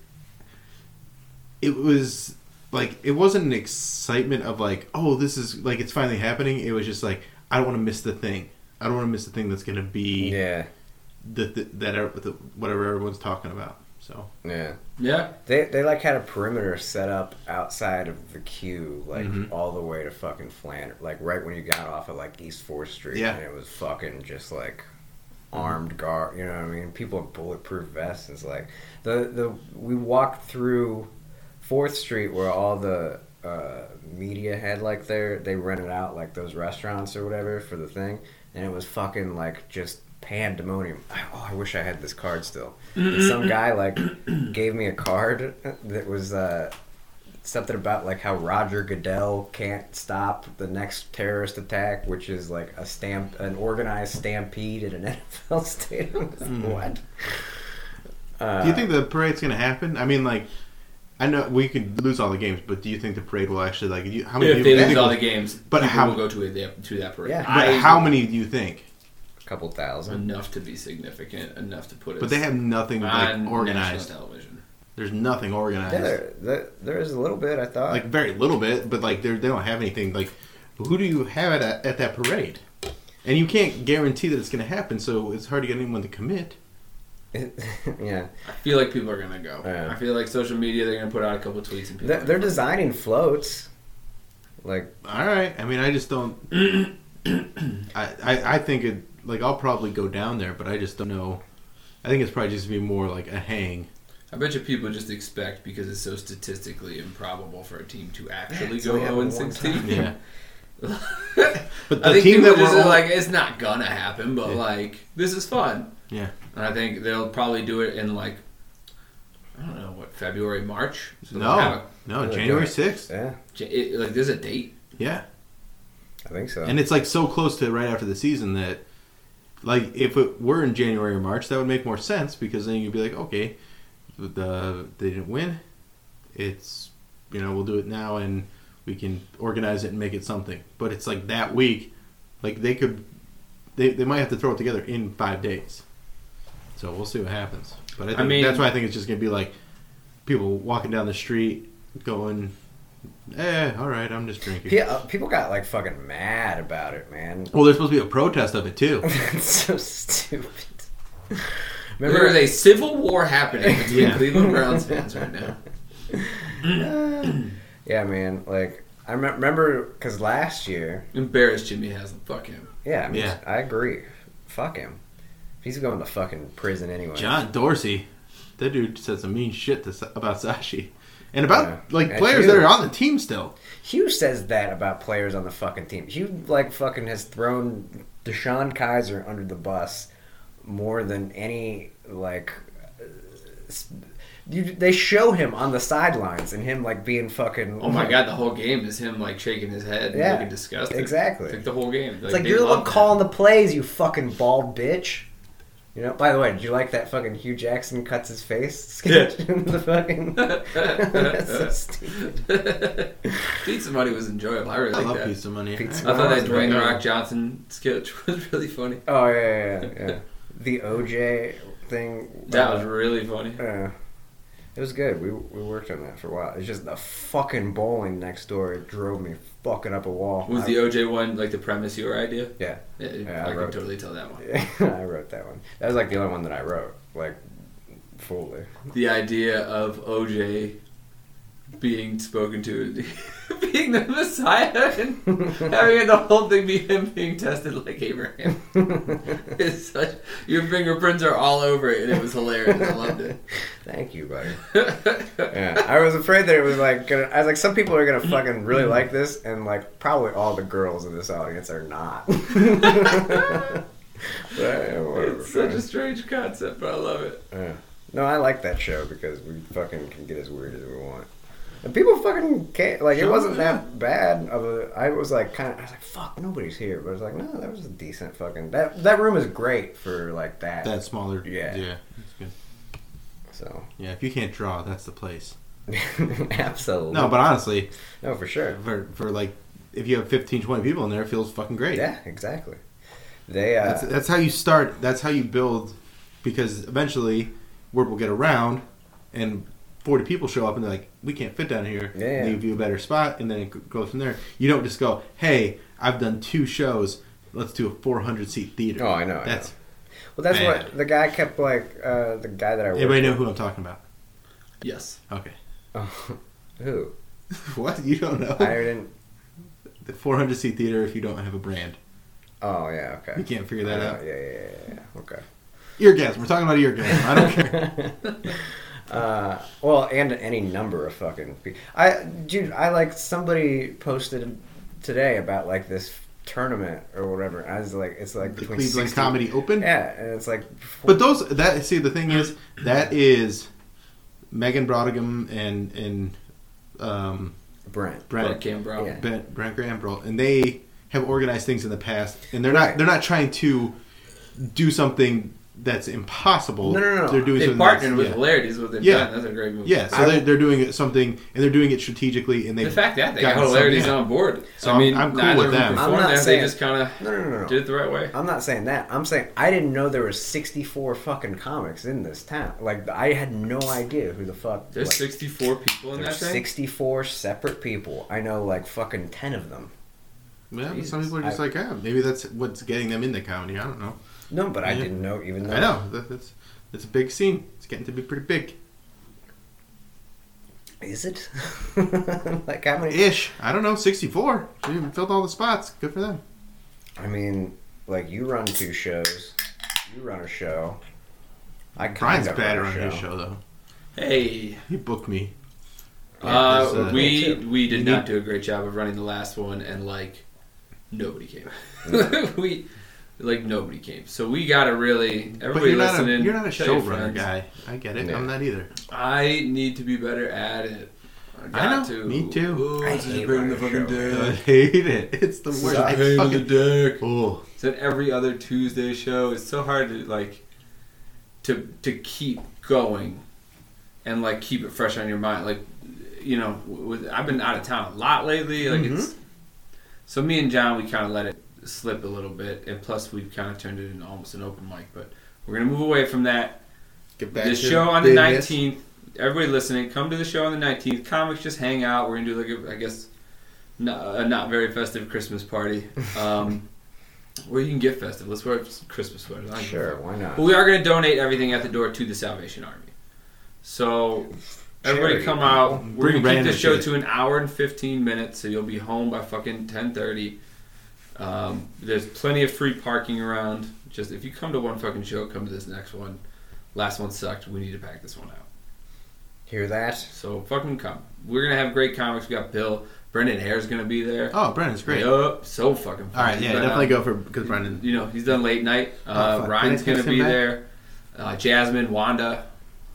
[SPEAKER 2] it was. Like, it wasn't an excitement of like, oh, this is, like, it's finally happening. It was just like, I don't want to miss the thing. I don't want to miss the thing that's going to be
[SPEAKER 1] Yeah,
[SPEAKER 2] whatever everyone's talking about. So,
[SPEAKER 1] yeah.
[SPEAKER 3] Yeah.
[SPEAKER 1] They like had a perimeter set up outside of the queue, like
[SPEAKER 2] Mhm.
[SPEAKER 1] all the way to fucking Flanders, like right when you got off at like East 4th Street,
[SPEAKER 2] Yeah.
[SPEAKER 1] and it was fucking just like armed guard. You know what I mean? People with bulletproof vests. It's like we walked through 4th Street where all the media had like they rented out like those restaurants or whatever for the thing, and it was fucking like just pandemonium. I wish I had this card still. And some guy like gave me a card that was something about like how Roger Goodell can't stop the next terrorist attack, which is like an organized stampede at an NFL stadium. What?
[SPEAKER 2] do you think the parade's going to happen? I mean, like, I know we could lose all the games, but do you think the parade will actually, like, how many
[SPEAKER 3] If
[SPEAKER 2] people
[SPEAKER 3] they
[SPEAKER 2] do you
[SPEAKER 3] lose
[SPEAKER 2] think
[SPEAKER 3] all
[SPEAKER 2] will-
[SPEAKER 3] the games,
[SPEAKER 2] but
[SPEAKER 3] people
[SPEAKER 2] how-
[SPEAKER 3] will go to that parade.
[SPEAKER 1] Yeah.
[SPEAKER 2] But how many do you think?
[SPEAKER 1] A couple thousand.
[SPEAKER 3] Enough to be significant, enough to put it.
[SPEAKER 2] But they have nothing, like,
[SPEAKER 3] on
[SPEAKER 2] organized.
[SPEAKER 3] national television.
[SPEAKER 2] There's nothing organized.
[SPEAKER 1] Yeah, there is a little bit, I thought.
[SPEAKER 2] Like, very little bit, but, like, they don't have anything. Like, who do you have at that parade? And you can't guarantee that it's going to happen, so it's hard to get anyone to commit.
[SPEAKER 1] Yeah.
[SPEAKER 3] I feel like people are gonna go.
[SPEAKER 1] Yeah.
[SPEAKER 3] I feel like social media, they're gonna put out a couple tweets and people.
[SPEAKER 1] They're designing floats. Like,
[SPEAKER 2] All right. I mean, I just don't. I think it. Like, I'll probably go down there, but I just don't know. I think it's probably just be more like a hang.
[SPEAKER 3] I bet you people just expect, because it's so statistically improbable for a team to actually
[SPEAKER 1] It's
[SPEAKER 3] go
[SPEAKER 1] only happened
[SPEAKER 3] 0-16.
[SPEAKER 1] one time.
[SPEAKER 2] Yeah. But
[SPEAKER 3] I
[SPEAKER 2] the
[SPEAKER 3] think
[SPEAKER 2] team
[SPEAKER 3] people
[SPEAKER 2] that
[SPEAKER 3] just
[SPEAKER 2] we're
[SPEAKER 3] are
[SPEAKER 2] all,
[SPEAKER 3] like, it's not gonna happen, but
[SPEAKER 2] Yeah.
[SPEAKER 3] like, this is fun.
[SPEAKER 2] yeah.
[SPEAKER 3] And I think they'll probably do it in like, I don't know, what, February, March? So they'll
[SPEAKER 2] No,
[SPEAKER 3] have
[SPEAKER 2] no,
[SPEAKER 1] Really
[SPEAKER 2] January
[SPEAKER 1] good.
[SPEAKER 2] 6th.
[SPEAKER 1] yeah,
[SPEAKER 3] like, there's a date.
[SPEAKER 2] Yeah.
[SPEAKER 1] I think so.
[SPEAKER 2] And it's like so close to right after the season that, like, if it were in January or March, that would make more sense because then you'd be like, okay, they didn't win. It's, we'll do it now and we can organize it and make it something. But it's like that week, like they might have to throw it together in 5 days. So we'll see what happens. But I think that's why I think it's just going to be like people walking down the street going, all right, I'm just drinking.
[SPEAKER 1] Yeah, people got like fucking mad about it, man.
[SPEAKER 2] Well, there's supposed to be a protest of it too.
[SPEAKER 1] It's so stupid.
[SPEAKER 3] There is a civil war happening between
[SPEAKER 2] Yeah.
[SPEAKER 3] Cleveland Browns fans right now.
[SPEAKER 1] Yeah, man. Like, I remember because last year,
[SPEAKER 3] Embarrass Jimmy Haslam. Fuck him.
[SPEAKER 1] yeah, I mean,
[SPEAKER 2] Yeah.
[SPEAKER 1] I agree. Fuck him. He's going to fucking prison anyway.
[SPEAKER 2] John Dorsey, that dude said some mean shit about Sashi. And about,
[SPEAKER 1] Yeah.
[SPEAKER 2] like,
[SPEAKER 1] And
[SPEAKER 2] players
[SPEAKER 1] Hugh.
[SPEAKER 2] that are on the team still.
[SPEAKER 1] Hugh says that about players on the fucking team. Hugh, like, fucking has thrown Deshaun Kaiser under the bus more than any, like, They show him on the sidelines and him like being fucking.
[SPEAKER 3] Oh my god, the whole game is him like shaking his head and looking disgusted.
[SPEAKER 1] Exactly.
[SPEAKER 3] It's like the whole game.
[SPEAKER 1] It's like you're the one calling the plays, you fucking bald bitch. You know. By the way, did you like that fucking Hugh Jackson cuts his face sketch in the fucking? That's so stupid.
[SPEAKER 3] Pizza Money was enjoyable. I really
[SPEAKER 2] I
[SPEAKER 3] liked
[SPEAKER 2] love
[SPEAKER 3] that.
[SPEAKER 2] Pizza Money.
[SPEAKER 3] I thought that Dwayne The Rock Johnson sketch was really funny.
[SPEAKER 1] Oh yeah. The OJ thing.
[SPEAKER 3] That was really funny.
[SPEAKER 1] It was good. We worked on that for a while. It's just the fucking bowling next door. It drove me fucking up a wall.
[SPEAKER 3] Was the OJ one like the premise your idea?
[SPEAKER 1] Yeah.
[SPEAKER 3] I can totally tell that one.
[SPEAKER 1] Yeah, I wrote that one. That was like the only one that I wrote, like fully.
[SPEAKER 3] The idea of OJ being spoken to, being the Messiah, and having the whole thing be him being tested like Abraham. It's such, your fingerprints are all over it, and it was hilarious. I loved it.
[SPEAKER 1] Thank you, buddy. Yeah, I was afraid that it was like I was like, some people are gonna fucking really like this, and like probably all the girls in this audience are not.
[SPEAKER 3] It's such a strange concept, but I love it.
[SPEAKER 1] Yeah. No, I like that show because we fucking can get as weird as we want. And people fucking can't, like, it wasn't that bad. I was like, fuck, nobody's here. But I was like, no, that was a decent fucking, that room is great for, like, that.
[SPEAKER 2] That smaller.
[SPEAKER 1] Yeah.
[SPEAKER 2] Yeah, that's good.
[SPEAKER 1] So.
[SPEAKER 2] Yeah, if you can't draw, that's the place.
[SPEAKER 1] Absolutely.
[SPEAKER 2] No, but honestly.
[SPEAKER 1] No, for sure.
[SPEAKER 2] For like, if you have 15, 20 people in there, it feels fucking great.
[SPEAKER 1] Yeah, exactly.
[SPEAKER 2] That's how you start, that's how you build, because eventually, word will get around, and 40 people show up and they're like, we can't fit down here.
[SPEAKER 1] Yeah.
[SPEAKER 2] And they give you a better spot, and then it goes from there. You don't just go, hey, I've done 2 shows. Let's do a 400-seat theater.
[SPEAKER 1] Oh, I know.
[SPEAKER 2] That's
[SPEAKER 1] well, that's
[SPEAKER 2] bad.
[SPEAKER 1] what the guy kept like. The guy that I worked
[SPEAKER 2] Everybody know
[SPEAKER 1] with.
[SPEAKER 2] who I'm talking about?
[SPEAKER 3] Yes.
[SPEAKER 2] Okay.
[SPEAKER 1] Oh, who?
[SPEAKER 2] What? You don't know?
[SPEAKER 1] I didn't.
[SPEAKER 2] The 400-seat theater if you don't have a brand.
[SPEAKER 1] Oh yeah. Okay.
[SPEAKER 2] You can't figure that out.
[SPEAKER 1] Yeah. Okay.
[SPEAKER 2] Eargasm. We're talking about eargasm. I don't care.
[SPEAKER 1] Well, and any number of fucking people. I like somebody posted today about like this tournament or whatever. I was like, it's like
[SPEAKER 2] The
[SPEAKER 1] between
[SPEAKER 2] Cleveland
[SPEAKER 1] 60
[SPEAKER 2] Comedy Open?
[SPEAKER 1] Yeah, and it's like.
[SPEAKER 2] But the thing is, that is Megan Brodigan and
[SPEAKER 1] Brent
[SPEAKER 3] Gambrell.
[SPEAKER 1] Yeah.
[SPEAKER 2] Brent Gambrell, and they have organized things in the past, and they're
[SPEAKER 1] Right.
[SPEAKER 2] not trying to do something that's impossible.
[SPEAKER 1] No.
[SPEAKER 2] They're doing
[SPEAKER 3] They
[SPEAKER 2] something
[SPEAKER 3] partnered
[SPEAKER 2] that's,
[SPEAKER 3] with
[SPEAKER 2] yeah.
[SPEAKER 3] Hilarity is what they've
[SPEAKER 2] Yeah.
[SPEAKER 3] done. That's a great move.
[SPEAKER 2] Yeah, so they're doing it something, and they're doing it strategically, and they
[SPEAKER 3] The fact that they got Hilarity's on board.
[SPEAKER 2] So
[SPEAKER 3] I mean,
[SPEAKER 2] I'm cool
[SPEAKER 3] neither
[SPEAKER 2] with
[SPEAKER 3] of them
[SPEAKER 2] them.
[SPEAKER 3] performed
[SPEAKER 1] I'm not
[SPEAKER 3] there,
[SPEAKER 1] saying-
[SPEAKER 3] they just kind of
[SPEAKER 1] No.
[SPEAKER 3] did it the right way.
[SPEAKER 1] I'm not saying that. I'm saying I didn't know there was 64 fucking comics in this town. Like I had no idea who the fuck.
[SPEAKER 3] There's
[SPEAKER 1] like,
[SPEAKER 3] 64 people in that
[SPEAKER 1] there's
[SPEAKER 3] thing.
[SPEAKER 1] 64 separate people. I know like fucking 10 of them.
[SPEAKER 2] Yeah, but
[SPEAKER 3] Jesus.
[SPEAKER 2] some people are just like, yeah, maybe that's what's getting them into comedy. I don't know.
[SPEAKER 1] No, but I
[SPEAKER 2] Yeah.
[SPEAKER 1] didn't know even though.
[SPEAKER 2] I know that's a big scene. It's getting to be pretty big.
[SPEAKER 1] Is it? Like how many?
[SPEAKER 2] Ish. I don't know. 64. They filled all the spots. Good for them.
[SPEAKER 1] I mean, like you run 2 shows. You run a show. I kind
[SPEAKER 2] Brian's
[SPEAKER 1] of
[SPEAKER 2] bad
[SPEAKER 1] run a
[SPEAKER 2] around his show though.
[SPEAKER 3] Hey,
[SPEAKER 2] He booked me. there's,
[SPEAKER 3] we
[SPEAKER 1] me
[SPEAKER 3] did
[SPEAKER 2] you
[SPEAKER 3] not
[SPEAKER 2] need-
[SPEAKER 3] do a great job of running the last one, and like nobody came. Nobody came. So we gotta really
[SPEAKER 2] But
[SPEAKER 3] everybody listening.
[SPEAKER 2] you're not a
[SPEAKER 3] tell your
[SPEAKER 2] showrunner
[SPEAKER 3] friends.
[SPEAKER 2] guy. I get it.
[SPEAKER 1] Yeah.
[SPEAKER 2] I'm not either.
[SPEAKER 3] I need to be better at it.
[SPEAKER 2] I know.
[SPEAKER 3] To.
[SPEAKER 2] Me too.
[SPEAKER 3] Ooh,
[SPEAKER 1] I
[SPEAKER 3] it's
[SPEAKER 1] hate
[SPEAKER 3] bringing the
[SPEAKER 1] running a
[SPEAKER 3] fucking
[SPEAKER 1] show.
[SPEAKER 2] I
[SPEAKER 3] dick.
[SPEAKER 2] hate it. It's the worst. I
[SPEAKER 3] Pain in the
[SPEAKER 2] fucking.
[SPEAKER 3] dick.
[SPEAKER 2] Oh.
[SPEAKER 3] It's an every other Tuesday show. It's so hard to like to keep going and like keep it fresh on your mind. Like I've been out of town a lot lately. Like it's so me and John, we kind of let it slip a little bit, and plus we've kind of turned it into almost an open mic. But we're gonna move away from that.
[SPEAKER 2] Get back
[SPEAKER 3] The
[SPEAKER 2] to
[SPEAKER 3] show on the
[SPEAKER 2] business.
[SPEAKER 3] 19th. Everybody listening, come to the show on the 19th. Comics just hang out. We're gonna do a not very festive Christmas party. Where you can get festive. Let's wear Christmas sweaters. I don't give a
[SPEAKER 1] Sure,
[SPEAKER 3] fuck.
[SPEAKER 1] why not?
[SPEAKER 3] But we are gonna donate everything at the door to the Salvation Army. So everybody
[SPEAKER 1] Charity,
[SPEAKER 3] come
[SPEAKER 1] people.
[SPEAKER 3] out. We're
[SPEAKER 2] Bring
[SPEAKER 3] gonna keep
[SPEAKER 2] random
[SPEAKER 3] the show
[SPEAKER 2] shit.
[SPEAKER 3] to an hour and 15 minutes, so you'll be home by fucking 10:30. There's plenty of free parking around. Just if you come to one fucking show, come to this next one. Last one sucked. We need to pack this one out.
[SPEAKER 1] Hear that?
[SPEAKER 3] So fucking come. We're gonna have great comics. We got Bill. Brendan Hare's gonna be there.
[SPEAKER 2] Oh, Brandon's great.
[SPEAKER 3] Yup, so fucking fun.
[SPEAKER 2] All right, yeah, definitely go for because Brandon.
[SPEAKER 3] He's done late night.
[SPEAKER 2] fuck.
[SPEAKER 3] Ryan's
[SPEAKER 2] Did I
[SPEAKER 3] gonna
[SPEAKER 2] text him
[SPEAKER 3] be
[SPEAKER 2] back?
[SPEAKER 3] there. Jasmine, Wanda.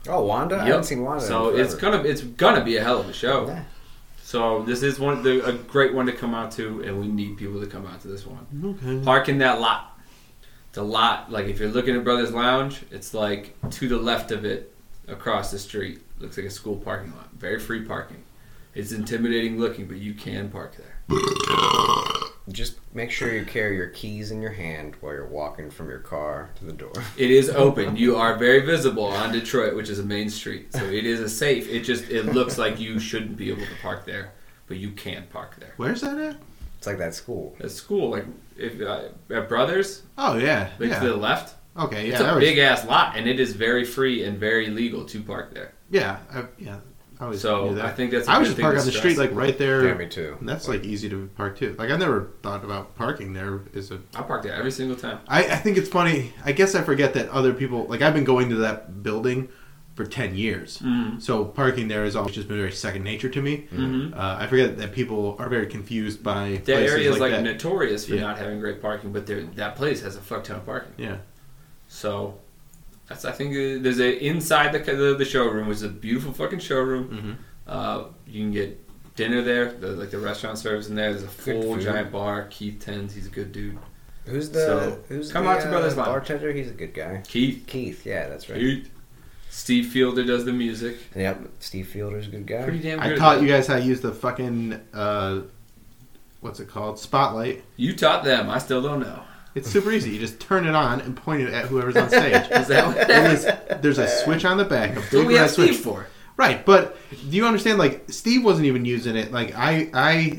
[SPEAKER 1] Oh, Wanda? I haven't seen Wanda.
[SPEAKER 3] So
[SPEAKER 1] in
[SPEAKER 3] it's gonna be a hell of a show.
[SPEAKER 1] Yeah.
[SPEAKER 3] So this is a great one to come out to, and we need people to come out to this one.
[SPEAKER 2] Okay.
[SPEAKER 3] Park in that lot. It's a lot. Like if you're looking at Brothers Lounge, it's like to the left of it, across the street. Looks like a school parking lot. Very free parking. It's intimidating looking, but you can park there.
[SPEAKER 1] Just make sure you carry your keys in your hand while you're walking from your car to the door.
[SPEAKER 3] It is open. You are very visible on Detroit, which is a main street. So it is a safe. It looks like you shouldn't be able to park there, but you can park there.
[SPEAKER 2] Where's that at?
[SPEAKER 1] It's like that school.
[SPEAKER 3] At school, like if at Brothers,
[SPEAKER 2] Oh yeah.
[SPEAKER 3] like
[SPEAKER 2] Yeah.
[SPEAKER 3] to the left.
[SPEAKER 2] Okay. Yeah.
[SPEAKER 3] It's a big ass lot, and it is very free and very legal to park there.
[SPEAKER 2] Yeah. I always
[SPEAKER 3] So
[SPEAKER 2] knew that.
[SPEAKER 3] I think that's. A
[SPEAKER 2] I
[SPEAKER 3] good
[SPEAKER 2] was just
[SPEAKER 3] thing
[SPEAKER 2] park
[SPEAKER 3] to
[SPEAKER 2] on the
[SPEAKER 3] stress.
[SPEAKER 2] street, like right there.
[SPEAKER 1] Yeah, me too.
[SPEAKER 2] And that's like easy to park too. Like I never thought about parking there.
[SPEAKER 3] I park there every single time.
[SPEAKER 2] I think it's funny. I guess I forget that other people. Like I've been going to that building for 10 years, so parking there has always just been very second nature to me. I forget that people are very confused by
[SPEAKER 3] That
[SPEAKER 2] places
[SPEAKER 3] area is like
[SPEAKER 2] that.
[SPEAKER 3] notorious for
[SPEAKER 2] Yeah.
[SPEAKER 3] not having great parking, but that place has a fuck ton of parking.
[SPEAKER 2] Yeah.
[SPEAKER 3] So that's I think there's inside the showroom, which is a beautiful fucking showroom. You can get dinner there. The restaurant serves in there. There's a full
[SPEAKER 1] food.
[SPEAKER 3] giant bar. Keith Tens, he's a good dude.
[SPEAKER 1] Who's
[SPEAKER 3] Come
[SPEAKER 1] the
[SPEAKER 3] out to Brothers Lounge.
[SPEAKER 1] bartender? He's a good guy.
[SPEAKER 3] Keith,
[SPEAKER 1] Yeah, that's right.
[SPEAKER 3] Steve Fielder does the music.
[SPEAKER 1] Yep, Steve Fielder's a good guy.
[SPEAKER 3] Pretty damn good.
[SPEAKER 2] I taught you guys how to use the fucking what's it called? Spotlight.
[SPEAKER 3] You taught them. I still don't know.
[SPEAKER 2] It's super easy. You just turn it on and point it at whoever's on stage.
[SPEAKER 3] Is that what
[SPEAKER 2] There's a switch on the back. A
[SPEAKER 3] That's
[SPEAKER 2] big
[SPEAKER 3] what we
[SPEAKER 2] red
[SPEAKER 3] have
[SPEAKER 2] switch.
[SPEAKER 3] Steve for?
[SPEAKER 2] Right, but do you understand? Like Steve wasn't even using it. Like I'm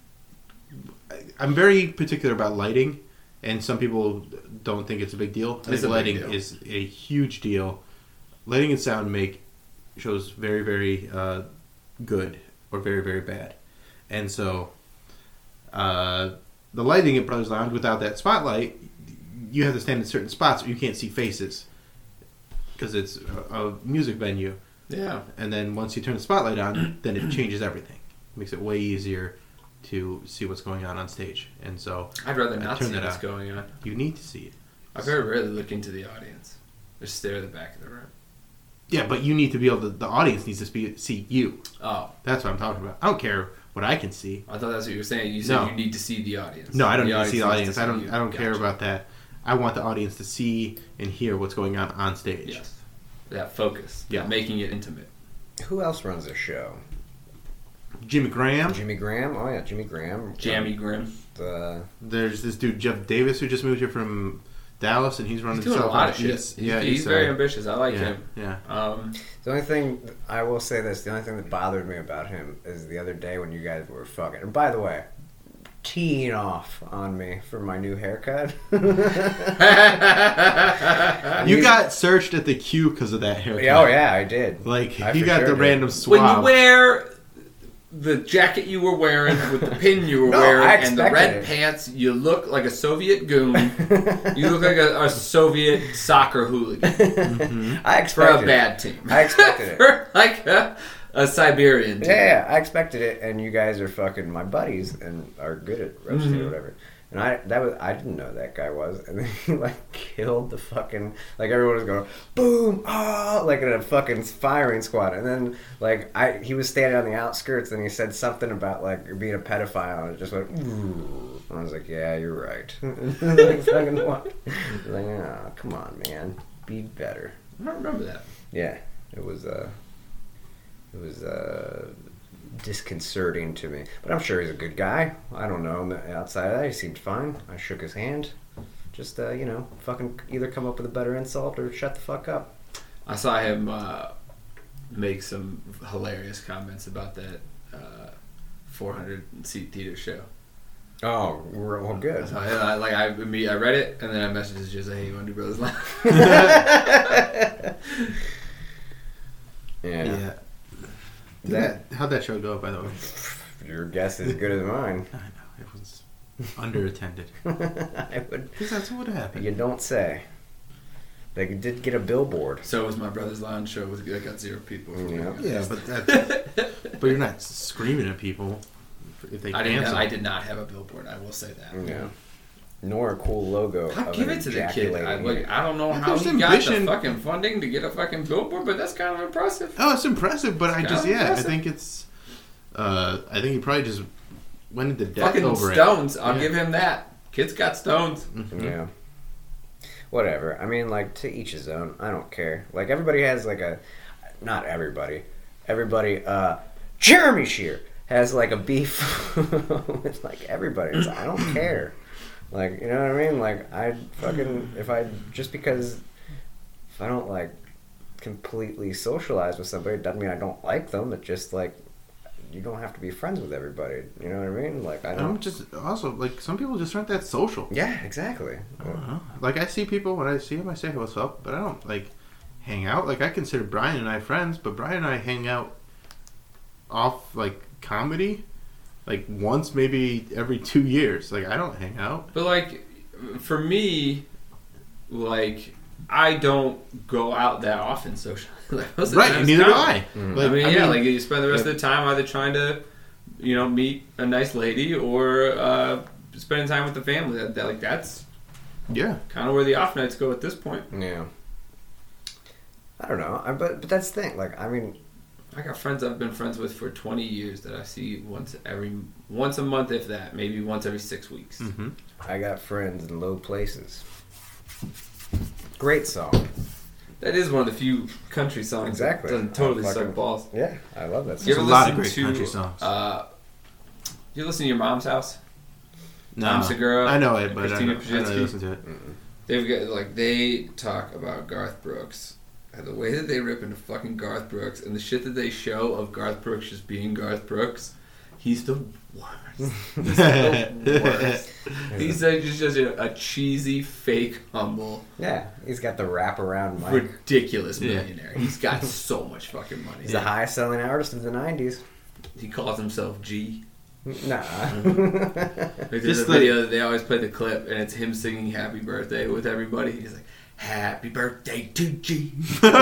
[SPEAKER 2] very particular about lighting, and some people don't think it's a big deal. I
[SPEAKER 3] It's
[SPEAKER 2] think
[SPEAKER 3] a big
[SPEAKER 2] lighting
[SPEAKER 3] deal.
[SPEAKER 2] is a huge deal. Lighting and sound make shows very, very good or very, very bad, and so the lighting at Brothers Lounge without that spotlight, you have to stand in certain spots where you can't see faces because it's a music venue.
[SPEAKER 3] Yeah.
[SPEAKER 2] And then once you turn the spotlight on, then it changes everything. It makes it way easier to see what's going on stage. And so
[SPEAKER 3] I'd rather not
[SPEAKER 2] turn
[SPEAKER 3] see
[SPEAKER 2] that
[SPEAKER 3] what's
[SPEAKER 2] on.
[SPEAKER 3] going on.
[SPEAKER 2] You need to see it.
[SPEAKER 3] I very rarely look into the audience. Just stare at the back of the room.
[SPEAKER 2] Yeah, but you need to be able to, the audience needs to see you.
[SPEAKER 3] Oh,
[SPEAKER 2] That's what I'm talking about. I don't care what I can see.
[SPEAKER 3] I thought that's what you were saying. You said
[SPEAKER 2] No.
[SPEAKER 3] you need to see the audience.
[SPEAKER 2] No, I don't need to see the
[SPEAKER 3] needs
[SPEAKER 2] audience. I don't
[SPEAKER 3] you.
[SPEAKER 2] I don't care
[SPEAKER 3] Gotcha.
[SPEAKER 2] about that. I want the audience to see and hear what's going on stage.
[SPEAKER 3] Yes. That focus.
[SPEAKER 2] Yeah.
[SPEAKER 3] Making it intimate.
[SPEAKER 1] Who else runs the show?
[SPEAKER 2] Jimmy Graham.
[SPEAKER 1] Jimmy Graham? Oh, yeah, Jimmy Graham.
[SPEAKER 3] Jammy Grim.
[SPEAKER 2] There's this dude, Jeff Davis, who just moved here from Dallas, and he's running
[SPEAKER 3] He's doing a
[SPEAKER 2] himself
[SPEAKER 3] lot
[SPEAKER 2] out.
[SPEAKER 3] of shit. He's very ambitious. I like him.
[SPEAKER 2] Yeah.
[SPEAKER 1] The only thing, I will say this, the only thing that bothered me about him is the other day when you guys were fucking, and by the way, teeing off on me for my new haircut.
[SPEAKER 2] You got searched at the queue because of that haircut.
[SPEAKER 1] Oh, yeah, I did.
[SPEAKER 2] Like,
[SPEAKER 1] I
[SPEAKER 2] you
[SPEAKER 1] for
[SPEAKER 2] got
[SPEAKER 1] sure
[SPEAKER 2] the
[SPEAKER 1] did.
[SPEAKER 2] random
[SPEAKER 3] When
[SPEAKER 2] swab.
[SPEAKER 3] you wear the jacket you were wearing with the pin you were
[SPEAKER 1] No, I
[SPEAKER 3] wearing and the
[SPEAKER 1] expected
[SPEAKER 3] red
[SPEAKER 1] it.
[SPEAKER 3] pants, you look like a Soviet goon. You look like a Soviet soccer hooligan
[SPEAKER 1] I
[SPEAKER 3] for
[SPEAKER 1] expected
[SPEAKER 3] a bad team.
[SPEAKER 1] I expected it.
[SPEAKER 3] For like a Siberian team.
[SPEAKER 1] Yeah, I expected it, and you guys are fucking my buddies and are good at roasting
[SPEAKER 3] Mm-hmm.
[SPEAKER 1] or whatever. And I didn't know that guy was, and then he like killed the fucking, like everyone was going boom, oh, like in a fucking firing squad, and then like he was standing on the outskirts and he said something about like being a pedophile, and it just went ooh. And I was like, yeah, you're right. Like fucking what? Like, oh, come on, man, be better.
[SPEAKER 3] I don't remember that.
[SPEAKER 1] Yeah, it was disconcerting to me, but I'm sure he's a good guy. I don't know him outside of that. He seemed fine. I shook his hand. Just fucking either come up with a better insult or shut the fuck up.
[SPEAKER 3] I saw him make some hilarious comments about that 400-seat theater show.
[SPEAKER 1] Oh, we're all good.
[SPEAKER 3] So I read it and then I messaged his just, hey, you want to do Brothers Lounge?
[SPEAKER 1] Yeah.
[SPEAKER 2] How'd that show go, by the way?
[SPEAKER 1] Your guess is as good as mine.
[SPEAKER 2] I know. It was underattended.
[SPEAKER 1] I would.
[SPEAKER 2] Because that's what happened.
[SPEAKER 1] You don't say. They did get a billboard.
[SPEAKER 3] So was my Brothers Lounge show. I got 0 people.
[SPEAKER 1] Yeah.
[SPEAKER 2] Yeah, but you're not screaming at people if they cancel.
[SPEAKER 3] I did not have a billboard. I will say that.
[SPEAKER 1] Yeah. nor a cool logo.
[SPEAKER 3] I'll
[SPEAKER 1] of
[SPEAKER 3] give
[SPEAKER 1] an
[SPEAKER 3] it to the kid.
[SPEAKER 1] ejaculating unit.
[SPEAKER 3] I don't know how
[SPEAKER 2] There's
[SPEAKER 3] he got the
[SPEAKER 2] ambition.
[SPEAKER 3] fucking funding to get a fucking billboard, but that's kind of impressive.
[SPEAKER 2] Oh, it's impressive, but I
[SPEAKER 3] Impressive.
[SPEAKER 2] think it's. I think he probably just went into debt
[SPEAKER 3] Fucking
[SPEAKER 2] over
[SPEAKER 3] stones.
[SPEAKER 2] it.
[SPEAKER 3] I'll
[SPEAKER 2] Yeah.
[SPEAKER 3] give him that. Kid's got stones.
[SPEAKER 1] Yeah. Whatever. I mean, like, to each his own. I don't care. Like, everybody has, like, a... Not everybody. Everybody, Jeremy Shear has, like, a beef with, like, everybody. It's, I don't care. Like, you know what I mean? Like, I fucking... Just because... If I don't, like, completely socialize with somebody, it doesn't mean I don't like them. It's just, like... You don't have to be friends with everybody. You know what I mean? Like, I don't...
[SPEAKER 2] I'm just also like some people just aren't that social.
[SPEAKER 1] Yeah, exactly.
[SPEAKER 2] I don't know. Like I see people when I see them, I say what's up, but I don't like hang out. Like I consider Brian and I friends, but Brian and I hang out off like comedy, like once maybe every 2 years. Like I don't hang out.
[SPEAKER 3] But, like, for me, like, I don't go out that often socially. Like, most of the
[SPEAKER 2] Right,
[SPEAKER 3] time
[SPEAKER 2] and
[SPEAKER 3] it's
[SPEAKER 2] neither do
[SPEAKER 3] comedy.
[SPEAKER 2] I.
[SPEAKER 1] Mm.
[SPEAKER 2] Like,
[SPEAKER 3] I mean, like, you spend the rest of the time either trying to, you know, meet a nice lady or spending time with the family. That's
[SPEAKER 2] yeah.
[SPEAKER 3] kind of where the off nights go at this point.
[SPEAKER 1] Yeah. I don't know. But that's the thing. Like, I mean...
[SPEAKER 3] I got friends I've been friends with for 20 years that I see once a month, if that, maybe once every 6 weeks.
[SPEAKER 2] Mm-hmm.
[SPEAKER 1] I got friends in low places. Great song.
[SPEAKER 3] That is one of the few country songs
[SPEAKER 1] Exactly.
[SPEAKER 3] that doesn't totally
[SPEAKER 1] Fucking-
[SPEAKER 3] suck balls.
[SPEAKER 1] Yeah, I love that
[SPEAKER 3] You
[SPEAKER 1] song.
[SPEAKER 3] ever
[SPEAKER 2] There's a lot of
[SPEAKER 3] listen
[SPEAKER 2] great
[SPEAKER 3] to,
[SPEAKER 2] country songs.
[SPEAKER 3] You listen to Your Mom's House?
[SPEAKER 2] No,
[SPEAKER 3] Tom Segura,
[SPEAKER 2] I know it, but I
[SPEAKER 3] Christina
[SPEAKER 2] don't really
[SPEAKER 3] Pajitsky.
[SPEAKER 2] listen to it.
[SPEAKER 3] They've got, like, they talk about Garth Brooks and the way that they rip into fucking Garth Brooks and the shit that they show of Garth Brooks just being Garth Brooks. He's the worst. He's the worst. He's just a cheesy, fake, humble,
[SPEAKER 1] Yeah, he's got the wraparound mic.
[SPEAKER 3] ridiculous
[SPEAKER 2] Yeah.
[SPEAKER 3] millionaire. He's got so much fucking money.
[SPEAKER 1] He's the highest selling artist of the 90s.
[SPEAKER 3] He calls himself G.
[SPEAKER 1] Nah.
[SPEAKER 3] Like, there's
[SPEAKER 2] Just
[SPEAKER 3] a
[SPEAKER 2] the-
[SPEAKER 3] video that they always play the clip, and it's him singing "Happy Birthday" with everybody. He's like, "Happy birthday to G."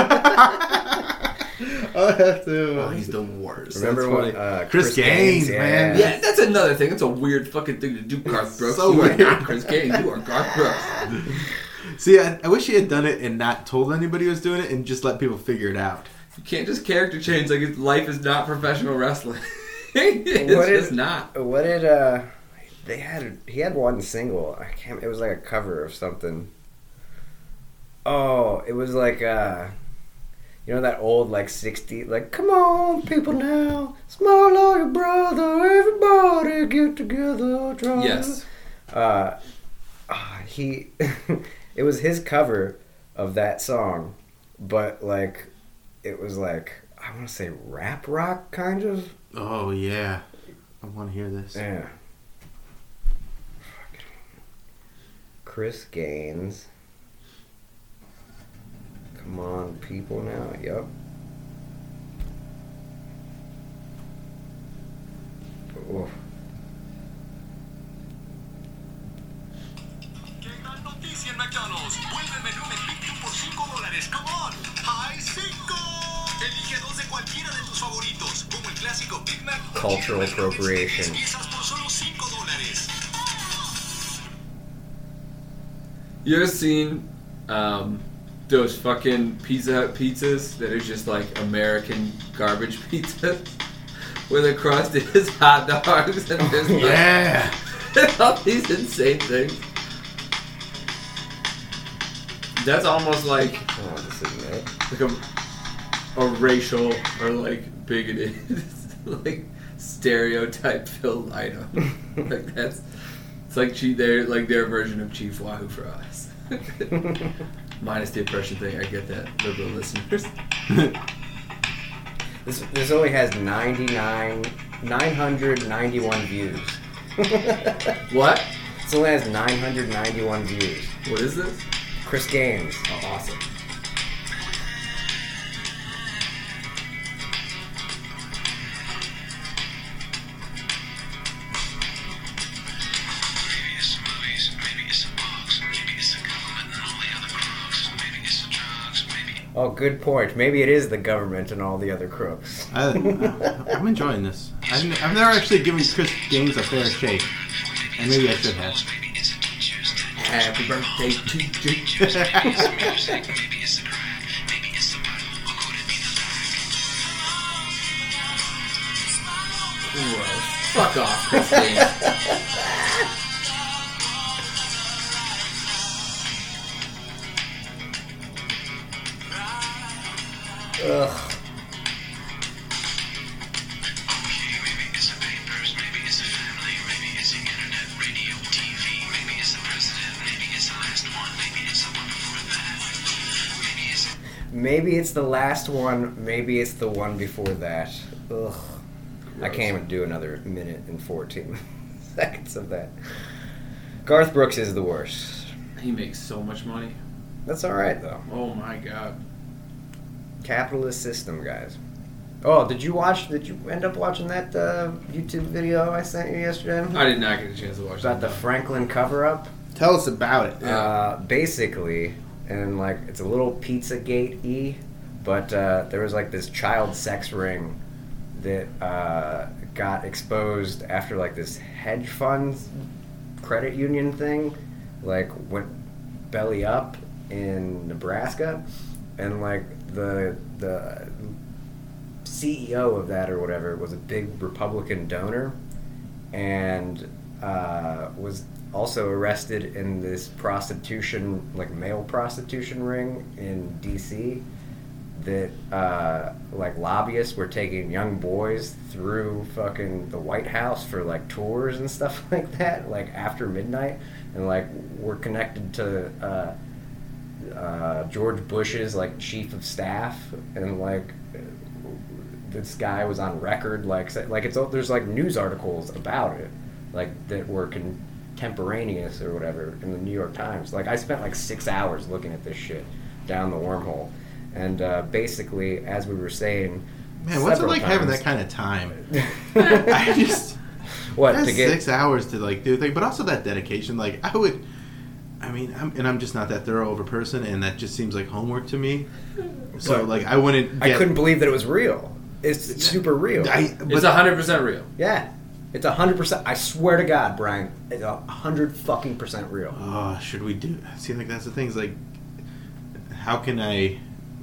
[SPEAKER 2] I have to.
[SPEAKER 3] Oh, he's the worst.
[SPEAKER 1] Remember
[SPEAKER 2] That's
[SPEAKER 1] when
[SPEAKER 2] Chris Gaines, man.
[SPEAKER 3] Yeah, that's another thing. It's a weird fucking thing to do, Garth Brooks.
[SPEAKER 2] So
[SPEAKER 3] you
[SPEAKER 2] weird.
[SPEAKER 3] are not Chris Gaines. You are Garth Brooks.
[SPEAKER 2] See, I wish he had done it and not told anybody he was doing it and just let people figure it out.
[SPEAKER 3] You can't just character change like his life is not professional wrestling. It's just not.
[SPEAKER 1] What did he had one single. I can't. It was like a cover of something. Oh, it was like you know that old like 60 like come on people now, smile like your brother, everybody get together. Try.
[SPEAKER 3] Yes.
[SPEAKER 1] He it was his cover of that song, but like it was like I want to say rap rock kind of.
[SPEAKER 2] Oh, yeah. I want to hear this.
[SPEAKER 1] Yeah. Chris Gaines. Come on, people now. Yup. Oof.
[SPEAKER 4] ¡Qué gran noticia en McDonald's! Vuelve el menú McPick por $5. ¡Come on! ¡Hay 5! Elige 2 de cualquiera de tus favoritos, como el clásico Big Mac o
[SPEAKER 1] Cultural
[SPEAKER 4] Big Mac con
[SPEAKER 1] appropriation.
[SPEAKER 4] piezas por solo $5.
[SPEAKER 3] You ever seen those fucking Pizza Hut pizzas that are just like American garbage pizzas? Where the crust is hot dogs and there's like,
[SPEAKER 2] Yeah.
[SPEAKER 3] all these insane things. That's almost like
[SPEAKER 1] Oh, this isn't it.
[SPEAKER 3] like a racial or like bigoted like stereotype filled item. Like that's it's like they're like their version of Chief Wahoo for us. Minus the oppression thing, I get that, liberal listeners.
[SPEAKER 1] This only has 991 views.
[SPEAKER 3] What?
[SPEAKER 1] This only has 991 views.
[SPEAKER 3] What is this?
[SPEAKER 1] Chris Gaines.
[SPEAKER 3] Oh, awesome.
[SPEAKER 4] Maybe it's the movies, maybe it's the books, maybe it's the government and all the other crooks, maybe it's the drugs, maybe...
[SPEAKER 1] Oh, good point. Maybe it is the government and all the other crooks.
[SPEAKER 2] I'm enjoying this. I've never actually given Chris Gaines a fair shake. And maybe I should have.
[SPEAKER 4] Maybe it's the teachers,
[SPEAKER 3] Happy birthday to you.
[SPEAKER 4] Maybe it's the music, maybe it's the crack, maybe it's the Bible, or could it be the lie?
[SPEAKER 3] Gross. Fuck off, Christine.
[SPEAKER 1] Ugh.
[SPEAKER 4] Okay, maybe it's the papers, maybe it's the family, maybe it's the internet, radio, TV, maybe it's the president, maybe it's the last one, maybe it's the one before that. Maybe it's
[SPEAKER 1] Maybe it's the last one. Maybe it's the one before that. Ugh. I can't even do another minute and 14 seconds of that. Garth Brooks is the worst.
[SPEAKER 3] He makes so much money.
[SPEAKER 1] That's all right though.
[SPEAKER 3] Oh my god.
[SPEAKER 1] Capitalist system, guys. Oh, did you end up watching that YouTube video I sent you yesterday
[SPEAKER 3] I did not get a chance to watch
[SPEAKER 1] about the
[SPEAKER 3] that.
[SPEAKER 1] Franklin cover-up?
[SPEAKER 2] Tell us about it.
[SPEAKER 1] Basically, and like it's a little Pizzagate-y, but there was like this child sex ring that got exposed after like this hedge fund credit union thing like went belly up in Nebraska, and like the CEO of that or whatever was a big Republican donor and was also arrested in this prostitution, like male prostitution ring in DC that like lobbyists were taking young boys through fucking the White House for like tours and stuff like that, like after midnight, and like were connected to George Bush's like chief of staff, and like this guy was on record like there's like news articles about it like that were contemporaneous or whatever in the New York Times. Like I spent like 6 hours looking at this shit down the wormhole, and basically as we were saying,
[SPEAKER 2] Man, what's it
[SPEAKER 1] several
[SPEAKER 2] like having
[SPEAKER 1] times-
[SPEAKER 2] that kind of time? I just
[SPEAKER 1] what
[SPEAKER 2] that's
[SPEAKER 1] to get
[SPEAKER 2] 6 hours to like do a thing, but also that dedication. Like I'm just not that thorough of a person, and that just seems like homework to me. So
[SPEAKER 1] But
[SPEAKER 2] like I wouldn't.
[SPEAKER 1] I couldn't believe that it was real. It's super real.
[SPEAKER 3] It's 100% real.
[SPEAKER 1] Yeah, it's 100%. I swear to God, Brian, it's 100% real.
[SPEAKER 2] Oh, should we do? See, like that's the thing. Is like, how can I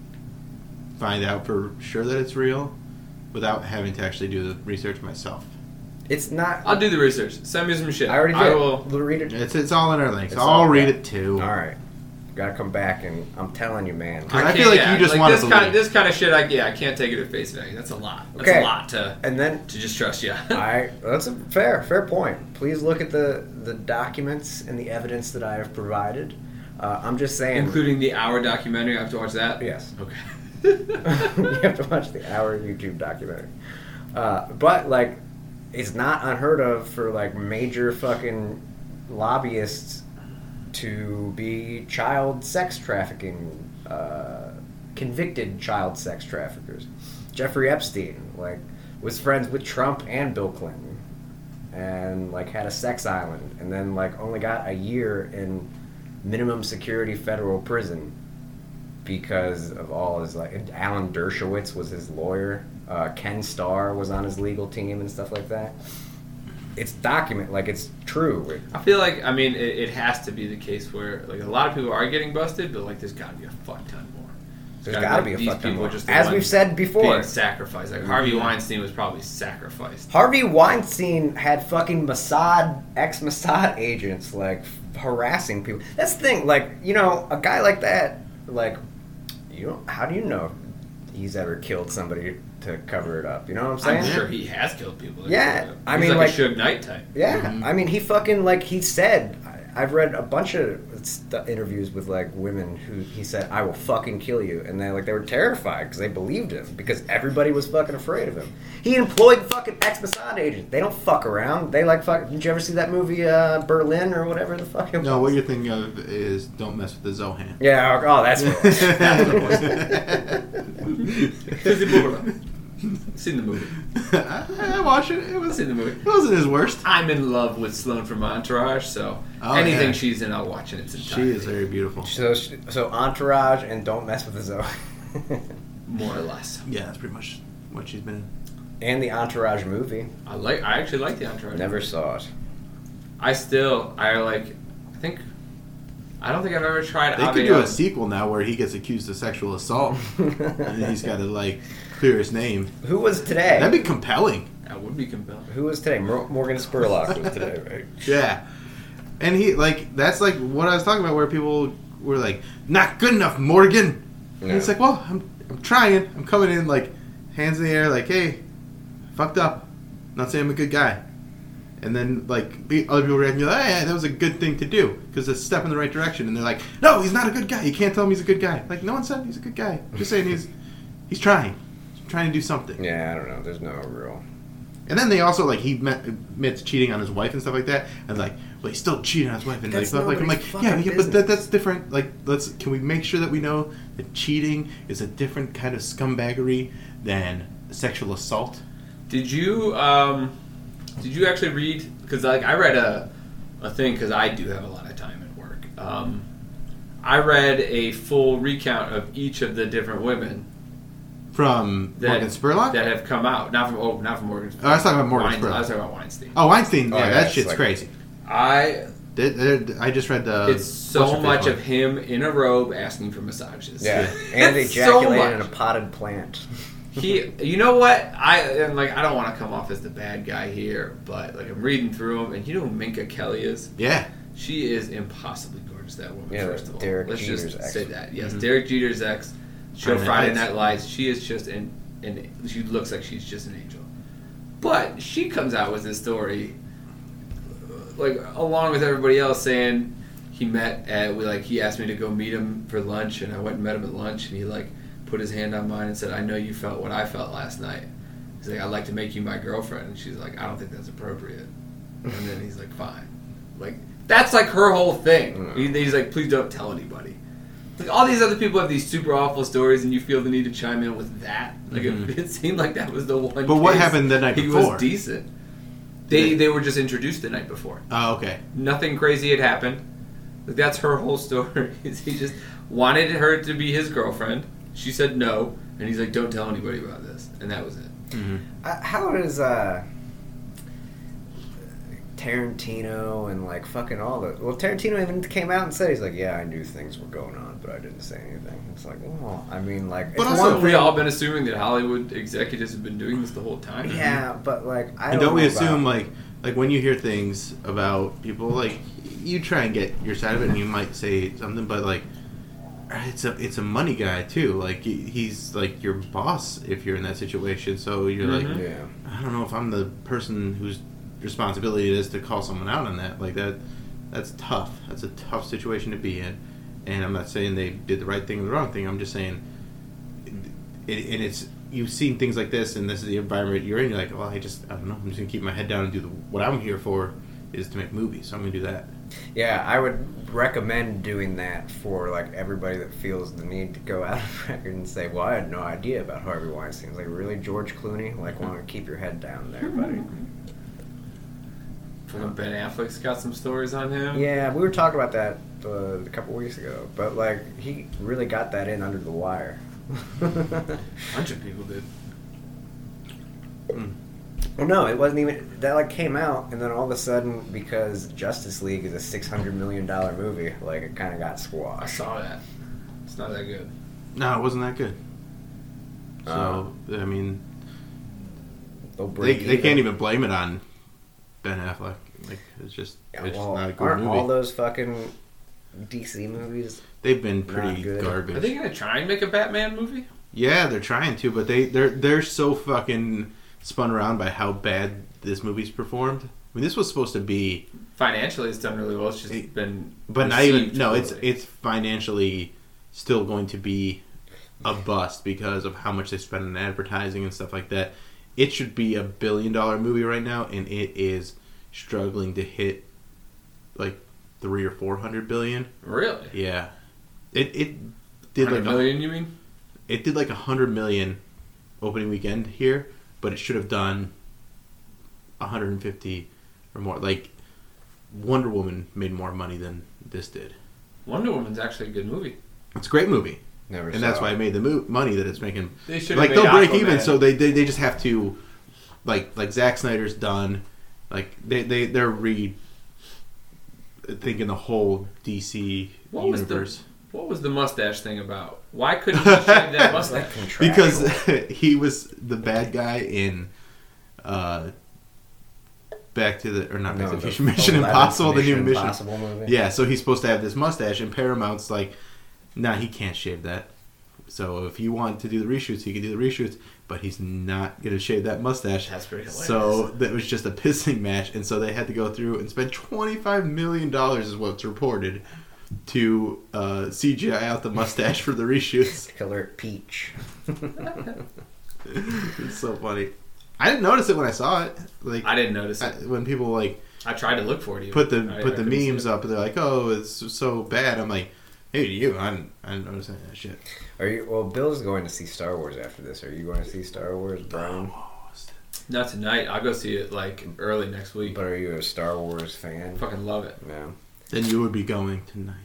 [SPEAKER 2] find out for sure that it's real without having to actually do the research myself?
[SPEAKER 1] It's not.
[SPEAKER 3] I'll do the research. Send me some shit.
[SPEAKER 1] I already did.
[SPEAKER 3] I will.
[SPEAKER 1] Read it.
[SPEAKER 2] It's all in our links.
[SPEAKER 1] It's
[SPEAKER 2] I'll
[SPEAKER 1] all-
[SPEAKER 2] read
[SPEAKER 1] yeah.
[SPEAKER 2] it too.
[SPEAKER 1] All right, gotta come back, and I'm telling you, man.
[SPEAKER 2] I feel like you just want to believe.
[SPEAKER 3] this kind of shit. I can't take it at face value. That's a lot. That's
[SPEAKER 1] Okay.
[SPEAKER 3] a lot to
[SPEAKER 1] And then
[SPEAKER 3] just trust you.
[SPEAKER 1] that's a fair point. Please look at the documents and the evidence that I have provided. I'm just saying.
[SPEAKER 3] Including the hour documentary. I have to watch that.
[SPEAKER 1] Yes.
[SPEAKER 3] Okay.
[SPEAKER 1] You have to watch the hour YouTube documentary. But like, it's not unheard of for like major fucking lobbyists to be child sex trafficking, convicted child sex traffickers. Jeffrey Epstein like was friends with Trump and Bill Clinton, and like had a sex island, and then like only got a year in minimum security federal prison because of all his like Alan Dershowitz was his lawyer. Ken Starr was on his legal team and stuff like that. It's it's true.
[SPEAKER 3] I feel like it has to be the case where like a lot of people are getting busted, but like there's got to be a fuck ton more.
[SPEAKER 1] There's got to be a
[SPEAKER 3] these
[SPEAKER 1] fuck ton
[SPEAKER 3] people
[SPEAKER 1] more.
[SPEAKER 3] just the
[SPEAKER 1] As
[SPEAKER 3] ones
[SPEAKER 1] we've said before,
[SPEAKER 3] being sacrificed. Like Harvey Weinstein was probably sacrificed.
[SPEAKER 1] Harvey Weinstein had fucking ex-Mossad agents like harassing people. That's the thing. Like, you know, a guy like that, like, how do you know he's ever killed somebody to cover it up? You know what I'm saying?
[SPEAKER 3] I'm sure he has killed people.
[SPEAKER 1] Yeah, I
[SPEAKER 3] He's
[SPEAKER 1] mean,
[SPEAKER 3] like
[SPEAKER 1] like-
[SPEAKER 3] a Suge Knight type.
[SPEAKER 1] Yeah, I mean, he fucking like he said. I've read a bunch of interviews with like women who he said, "I will fucking kill you," and they were terrified because they believed him because everybody was fucking afraid of him. He employed fucking ex-Mossad agents. They don't fuck around. They like fuck. Did you ever see that movie Berlin or whatever the fuck it was?
[SPEAKER 2] No, what you're thinking of is Don't Mess with the Zohan.
[SPEAKER 1] Yeah. Oh, that's what it was.
[SPEAKER 3] That's the movie. Seen the movie.
[SPEAKER 2] I watched it. It
[SPEAKER 3] Seen the movie.
[SPEAKER 2] It wasn't his worst.
[SPEAKER 3] I'm in love with Sloane from Entourage, so
[SPEAKER 2] Oh,
[SPEAKER 3] anything
[SPEAKER 2] yeah.
[SPEAKER 3] she's in, I'll watch in its
[SPEAKER 2] She
[SPEAKER 3] entirety.
[SPEAKER 2] is very beautiful.
[SPEAKER 1] So Entourage and Don't Mess with the Zoe.
[SPEAKER 3] More or less.
[SPEAKER 2] Yeah, that's pretty much what she's been in.
[SPEAKER 1] And the Entourage movie.
[SPEAKER 3] I actually like the Entourage.
[SPEAKER 1] Never saw it.
[SPEAKER 3] I think I don't think I've ever tried
[SPEAKER 2] They
[SPEAKER 3] Ave
[SPEAKER 2] could do a
[SPEAKER 3] Owen.
[SPEAKER 2] sequel now where he gets accused of sexual assault, and he's got to like clear his name.
[SPEAKER 1] Who was today?
[SPEAKER 2] That'd be compelling.
[SPEAKER 3] That would be compelling.
[SPEAKER 1] Who was today? Morgan Spurlock was today, right?
[SPEAKER 2] Yeah, and he like that's like what I was talking about, where people were like, "Not good enough, Morgan." And
[SPEAKER 1] Yeah.
[SPEAKER 2] it's like, well, I'm trying. I'm coming in like hands in the air, like, hey, fucked up. Not saying I'm a good guy. And then like other people react, like, hey, that was a good thing to do because it's a step in the right direction. And they're like, no, he's not a good guy. You can't tell him he's a good guy. Like, no one said he's a good guy. I'm just saying he's trying. He's trying to do something.
[SPEAKER 1] Yeah, I don't know. There's no real.
[SPEAKER 2] And then they also like he admits cheating on his wife and stuff like that, and like, well, he's still cheating on his wife, and
[SPEAKER 1] That's
[SPEAKER 2] like I'm like,
[SPEAKER 1] nobody's
[SPEAKER 2] yeah,
[SPEAKER 1] fucking
[SPEAKER 2] but
[SPEAKER 1] business.
[SPEAKER 2] that's different. Like, can we make sure that we know that cheating is a different kind of scumbaggery than sexual assault?
[SPEAKER 3] Did you actually read? Because like I read a thing because I do have a lot of time at work. I read a full recount of each of the different women
[SPEAKER 2] From Morgan Spurlock?
[SPEAKER 3] that have come out. Not from Morgan.
[SPEAKER 2] Oh, I was talking about Morgan
[SPEAKER 3] Weinstein.
[SPEAKER 2] Spurlock.
[SPEAKER 3] I was talking about Weinstein.
[SPEAKER 2] Oh, Weinstein.
[SPEAKER 1] Oh,
[SPEAKER 2] Yeah,
[SPEAKER 1] yeah,
[SPEAKER 2] that
[SPEAKER 1] it's
[SPEAKER 2] shit's
[SPEAKER 1] like-
[SPEAKER 2] crazy.
[SPEAKER 3] I
[SPEAKER 2] I just read the.
[SPEAKER 3] it's so
[SPEAKER 2] what's her
[SPEAKER 3] much
[SPEAKER 2] face
[SPEAKER 3] of him in a robe asking for massages.
[SPEAKER 1] Yeah, and
[SPEAKER 3] It's so
[SPEAKER 1] ejaculated in a
[SPEAKER 3] much.
[SPEAKER 1] potted plant.
[SPEAKER 3] You know what? I don't want to come off as the bad guy here, but like I'm reading through them, and you know who Minka Kelly is?
[SPEAKER 2] Yeah.
[SPEAKER 3] She is impossibly gorgeous. That woman.
[SPEAKER 1] Yeah,
[SPEAKER 3] first of all,
[SPEAKER 1] Derek
[SPEAKER 3] let's
[SPEAKER 1] Jeter's
[SPEAKER 3] just
[SPEAKER 1] ex.
[SPEAKER 3] say that. Yes,
[SPEAKER 2] Mhm.
[SPEAKER 3] Derek Jeter's ex. Show
[SPEAKER 2] Friday
[SPEAKER 3] Friday
[SPEAKER 2] Night
[SPEAKER 3] Night Lights. She is just and she looks like she's just an angel. But she comes out with this story, like along with everybody else, saying he asked me to go meet him for lunch, and I went and met him at lunch, and he like put his hand on mine and said, "I know you felt what I felt last night." He's like, "I'd like to make you my girlfriend," and she's like, "I don't think that's appropriate." And then he's like, "Fine." Like that's like her whole thing. He's like, "Please don't tell anybody." Like all these other people have these super awful stories, and you feel the need to chime in with that. Like it seemed like that was the one.
[SPEAKER 2] But what
[SPEAKER 3] case
[SPEAKER 2] happened the night
[SPEAKER 3] he
[SPEAKER 2] before?
[SPEAKER 3] was decent. They were just introduced the night before.
[SPEAKER 2] Oh, okay.
[SPEAKER 3] Nothing crazy had happened. Like that's her whole story. He just wanted her to be his girlfriend. She said no, and he's like, "Don't tell anybody about this," and that was it.
[SPEAKER 2] Mm-hmm.
[SPEAKER 1] How does Tarantino and like fucking all the Tarantino even came out and said he's like, yeah, I knew things were going on, but I didn't say anything. It's like, well, I mean, like,
[SPEAKER 2] But
[SPEAKER 1] it's
[SPEAKER 2] also-
[SPEAKER 1] one
[SPEAKER 3] Haven't we
[SPEAKER 1] thing-
[SPEAKER 3] all been assuming that Hollywood executives have been doing this the whole time?
[SPEAKER 1] yeah, but like, I
[SPEAKER 2] And
[SPEAKER 1] don't
[SPEAKER 2] don't we
[SPEAKER 1] know
[SPEAKER 2] assume
[SPEAKER 1] about-
[SPEAKER 2] like when you hear things about people, like you try and get your side of it, and you might say something, but like it's a money guy too. Like he's like your boss if you're in that situation. So you're like,
[SPEAKER 3] Mhm.
[SPEAKER 1] yeah.
[SPEAKER 2] I don't know if I'm the person whose responsibility it is to call someone out on that. Like that's tough. That's a tough situation to be in. And I'm not saying they did the right thing or the wrong thing. I'm just saying, and it's you've seen things like this, and this is the environment you're in. You're like, well, I don't know. I'm just gonna keep my head down and do what I'm here for is to make movies. So I'm gonna do that.
[SPEAKER 1] Yeah, I would recommend doing that for like everybody that feels the need to go out of record and say, "Well, I had no idea about Harvey Weinstein." It's like, really, George Clooney? Like, want to keep your head down there, buddy?
[SPEAKER 3] Ben Affleck's got some stories on him.
[SPEAKER 1] Yeah, we were talking about that a couple weeks ago, but like, he really got that in under the wire.
[SPEAKER 3] A bunch of people did.
[SPEAKER 1] Well, no, it wasn't even that. Like, came out, and then all of a sudden, because Justice League is a $600 million movie, like, it kind of got
[SPEAKER 3] I
[SPEAKER 1] squashed.
[SPEAKER 3] saw that. It's not that good.
[SPEAKER 2] No, it wasn't that good. So I mean,
[SPEAKER 1] They'll break
[SPEAKER 2] they can't even blame it on Ben Affleck. Like it's just
[SPEAKER 1] Yeah,
[SPEAKER 2] it's
[SPEAKER 1] well,
[SPEAKER 2] not a good
[SPEAKER 1] aren't
[SPEAKER 2] movie.
[SPEAKER 1] all those fucking DC movies?
[SPEAKER 2] They've been
[SPEAKER 1] not
[SPEAKER 2] pretty
[SPEAKER 1] good?
[SPEAKER 2] garbage.
[SPEAKER 3] Are they gonna try and make a Batman movie?
[SPEAKER 2] Yeah, they're trying to, but they're so fucking spun around by how bad this movie's performed. I mean, this was supposed to be,
[SPEAKER 3] Financially, it's done really well. It's just been,
[SPEAKER 2] but not even.
[SPEAKER 3] received
[SPEAKER 2] No,
[SPEAKER 3] poorly.
[SPEAKER 2] it's financially still going to be a bust because of how much they spend on advertising and stuff like that. It should be $1 billion movie right now, and it is struggling to hit like 300 or 400 billion.
[SPEAKER 3] Really.
[SPEAKER 2] Yeah, it did
[SPEAKER 3] 100
[SPEAKER 2] like
[SPEAKER 3] million, you mean?
[SPEAKER 2] It did like 100 million opening weekend here, but it should have done 150 or more. Like Wonder Woman made more money than this did.
[SPEAKER 3] Wonder Woman's actually a good movie.
[SPEAKER 2] It's a great movie,
[SPEAKER 1] Never
[SPEAKER 2] and that's
[SPEAKER 1] saw
[SPEAKER 2] why
[SPEAKER 1] it.
[SPEAKER 2] it made the money that it's making.
[SPEAKER 3] They should
[SPEAKER 2] Like
[SPEAKER 3] have
[SPEAKER 2] they'll
[SPEAKER 3] made
[SPEAKER 2] break even,
[SPEAKER 3] Aquaman.
[SPEAKER 2] so they just have to, like Zack Snyder's done. Like they're thinking the whole DC universe.
[SPEAKER 3] What was the mustache thing about? Why couldn't he shave that mustache?
[SPEAKER 2] Because he was the bad guy in Back to the Mission Impossible, the new Mission
[SPEAKER 1] Impossible movie.
[SPEAKER 2] Yeah, so he's supposed to have this mustache, and Paramount's like, nah, he can't shave that. So if you want to do the reshoots, he can do the reshoots, but he's not going to shave that mustache.
[SPEAKER 3] That's pretty hilarious.
[SPEAKER 2] So that was just a pissing match, and so they had to go through and spend $25 million is what's reported to CGI out the mustache for the reshoots.
[SPEAKER 1] Killer Peach.
[SPEAKER 2] It's so funny. I didn't notice it when I saw it. Like
[SPEAKER 3] I didn't notice it.
[SPEAKER 2] When people like
[SPEAKER 3] I tried to look for it.
[SPEAKER 2] put the memes up, and they're like, "Oh, it's so bad." I'm like, "Hey, you? I didn't notice any of that shit."
[SPEAKER 1] Are you? Well, Bill's going to see Star Wars after this. Are you going to see Star Wars, Brian?
[SPEAKER 3] Not tonight. I'll go see it like early next week.
[SPEAKER 1] But are you a Star Wars fan?
[SPEAKER 3] Fucking love it.
[SPEAKER 1] Yeah.
[SPEAKER 2] Then you would be going tonight.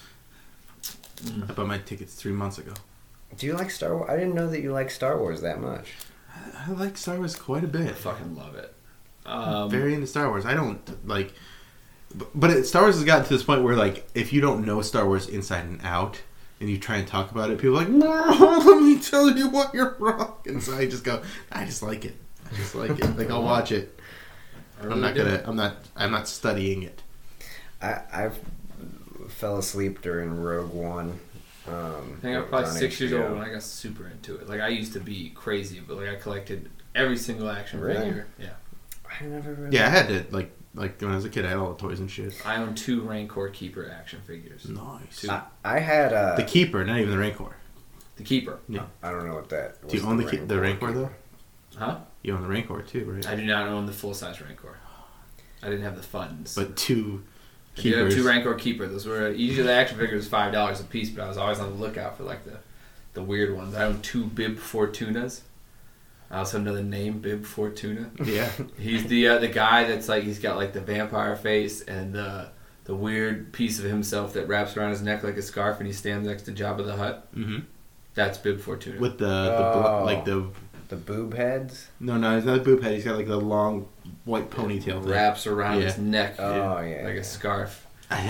[SPEAKER 2] I bought my tickets 3 months ago.
[SPEAKER 1] Do you like Star Wars? I didn't know that you like Star Wars that much.
[SPEAKER 2] I like Star Wars quite a bit.
[SPEAKER 3] I fucking love it.
[SPEAKER 2] Very into Star Wars. I don't like, but Star Wars has gotten to this point where like if you don't know Star Wars inside and out, and you try and talk about it, people are like, no, let me tell you what you're wrong. And so I just go, I just like it. I just like it. Like I'll watch it. I'm not studying it.
[SPEAKER 1] I fell asleep during Rogue One.
[SPEAKER 3] I think I was probably 6 years old when I got super into it. Like I used to be crazy, but like I collected every single action figure. Yeah.
[SPEAKER 1] I never really.
[SPEAKER 2] Yeah, I had to like when I was a kid, I had all the toys and shit.
[SPEAKER 3] I own 2 Rancor Keeper action figures.
[SPEAKER 2] Nice.
[SPEAKER 1] I had
[SPEAKER 2] the Keeper, not even the Rancor.
[SPEAKER 3] The Keeper.
[SPEAKER 2] Yeah.
[SPEAKER 1] I don't know what that.
[SPEAKER 2] Do you own the Rancor though?
[SPEAKER 3] Huh?
[SPEAKER 2] You own the Rancor too, right?
[SPEAKER 3] I do not own the full size Rancor. I didn't have the funds.
[SPEAKER 2] But 2
[SPEAKER 3] I did have
[SPEAKER 2] Keepers.
[SPEAKER 3] 2 Rancor Keeper. Those were usually the action figures $5 a piece, but I was always on the lookout for like the weird ones. I own 2 Bib Fortunas. I also know the name Bib Fortuna.
[SPEAKER 2] Yeah.
[SPEAKER 3] He's the guy that's like he's got like the vampire face and the weird piece of himself that wraps around his neck like a scarf, and he stands next to Jabba the Hutt.
[SPEAKER 2] Mm-hmm.
[SPEAKER 3] That's Bib Fortuna.
[SPEAKER 2] With
[SPEAKER 1] the boob heads.
[SPEAKER 2] No, he's not a boob head. He's got like the long white ponytail thing.
[SPEAKER 3] Wraps around his neck.
[SPEAKER 1] Yeah.
[SPEAKER 3] Like a scarf.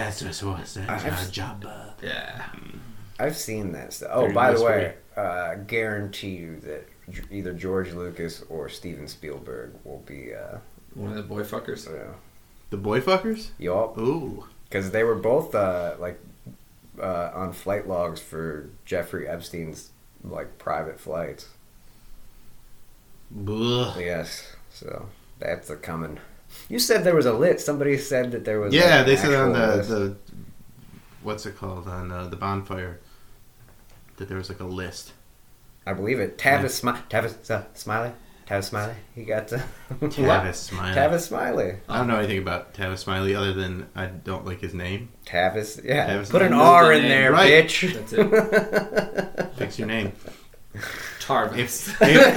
[SPEAKER 2] Jabba.
[SPEAKER 3] Yeah.
[SPEAKER 1] I've seen that stuff. Oh, by the way, guarantee you that either George Lucas or Steven Spielberg will be
[SPEAKER 3] one of the boy fuckers.
[SPEAKER 2] The boy fuckers?
[SPEAKER 1] Yup.
[SPEAKER 2] Ooh.
[SPEAKER 1] Because they were both on flight logs for Jeffrey Epstein's like private flights.
[SPEAKER 2] Ugh.
[SPEAKER 1] Yes. So that's a coming. You said there was a list. Somebody said that there was.
[SPEAKER 2] Yeah,
[SPEAKER 1] like,
[SPEAKER 2] they said on
[SPEAKER 1] list.
[SPEAKER 2] the what's it called on the bonfire that there was like a list.
[SPEAKER 1] I believe it. Tavis Smiley. Tavis Smiley. He got
[SPEAKER 2] Tavis Smiley.
[SPEAKER 1] Tavis Smiley.
[SPEAKER 2] I don't know anything about Tavis Smiley other than I don't like his name.
[SPEAKER 1] Tavis. Yeah.
[SPEAKER 2] Tavis
[SPEAKER 1] Put an
[SPEAKER 2] Smiley.
[SPEAKER 1] R in there,
[SPEAKER 2] Right.
[SPEAKER 1] bitch.
[SPEAKER 3] That's it.
[SPEAKER 2] Fix your name.
[SPEAKER 3] Tarvis.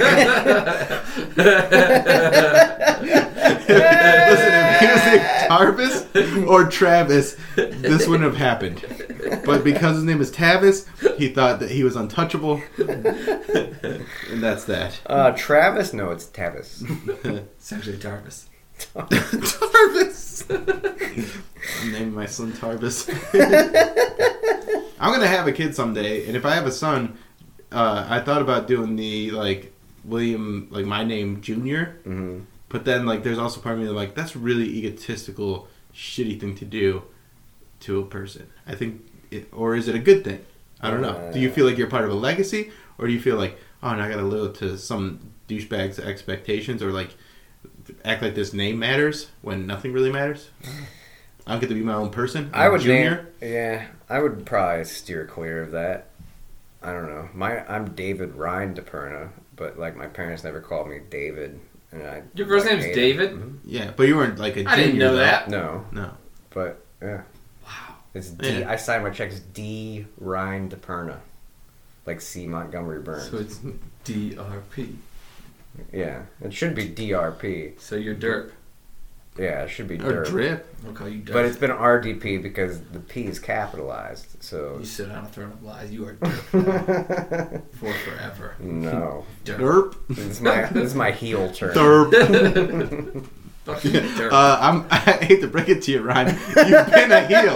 [SPEAKER 2] Listen, if he was named Tarvis or Travis, this wouldn't have happened. But because his name is Tavis, he thought that he was untouchable. And that's that.
[SPEAKER 1] Travis? No, it's Tavis.
[SPEAKER 3] It's actually Tarvis.
[SPEAKER 2] Tarvis! I'm naming my son Tarvis. I'm going to have a kid someday, and if I have a son, I thought about doing the, like, William, like, my name, Junior.
[SPEAKER 1] Mm-hmm.
[SPEAKER 2] But then, like, there's also part of me that, like, that's a really egotistical, shitty thing to do to a person. I think, or is it a good thing? I don't know. Do you feel like you're part of a legacy? Or do you feel like, oh, now I got to live up to some douchebag's expectations? Or, like, act like this name matters when nothing really matters? I don't get to be my own person.
[SPEAKER 1] I would
[SPEAKER 2] Junior.
[SPEAKER 1] I would probably steer clear of that. I don't know. I'm David Ryan DePerna, but like my parents never called me David. And
[SPEAKER 3] Your first name's David?
[SPEAKER 1] Mm-hmm.
[SPEAKER 2] Yeah, but you weren't like a junior.
[SPEAKER 3] I didn't know
[SPEAKER 2] though.
[SPEAKER 3] that.
[SPEAKER 1] No, but yeah.
[SPEAKER 3] Wow.
[SPEAKER 1] It's D.
[SPEAKER 2] Yeah.
[SPEAKER 1] I signed my checks D Ryan DePerna, like C Montgomery Burns.
[SPEAKER 3] So it's DRP.
[SPEAKER 1] Yeah, it should be DRP.
[SPEAKER 3] So you're Derp.
[SPEAKER 1] Yeah, it should be
[SPEAKER 2] Or
[SPEAKER 1] Derp.
[SPEAKER 2] drip.
[SPEAKER 3] I'll call you Derp.
[SPEAKER 1] But it's been RDP because the P is capitalized. So
[SPEAKER 3] You sit on a throne of lies. You are Derp now. For forever.
[SPEAKER 1] no,
[SPEAKER 3] Derp.
[SPEAKER 2] Derp.
[SPEAKER 1] this is my heel turn.
[SPEAKER 2] Derp.
[SPEAKER 3] Fucking dirt.
[SPEAKER 2] I hate to break it to you, Ryan. You've been a heel.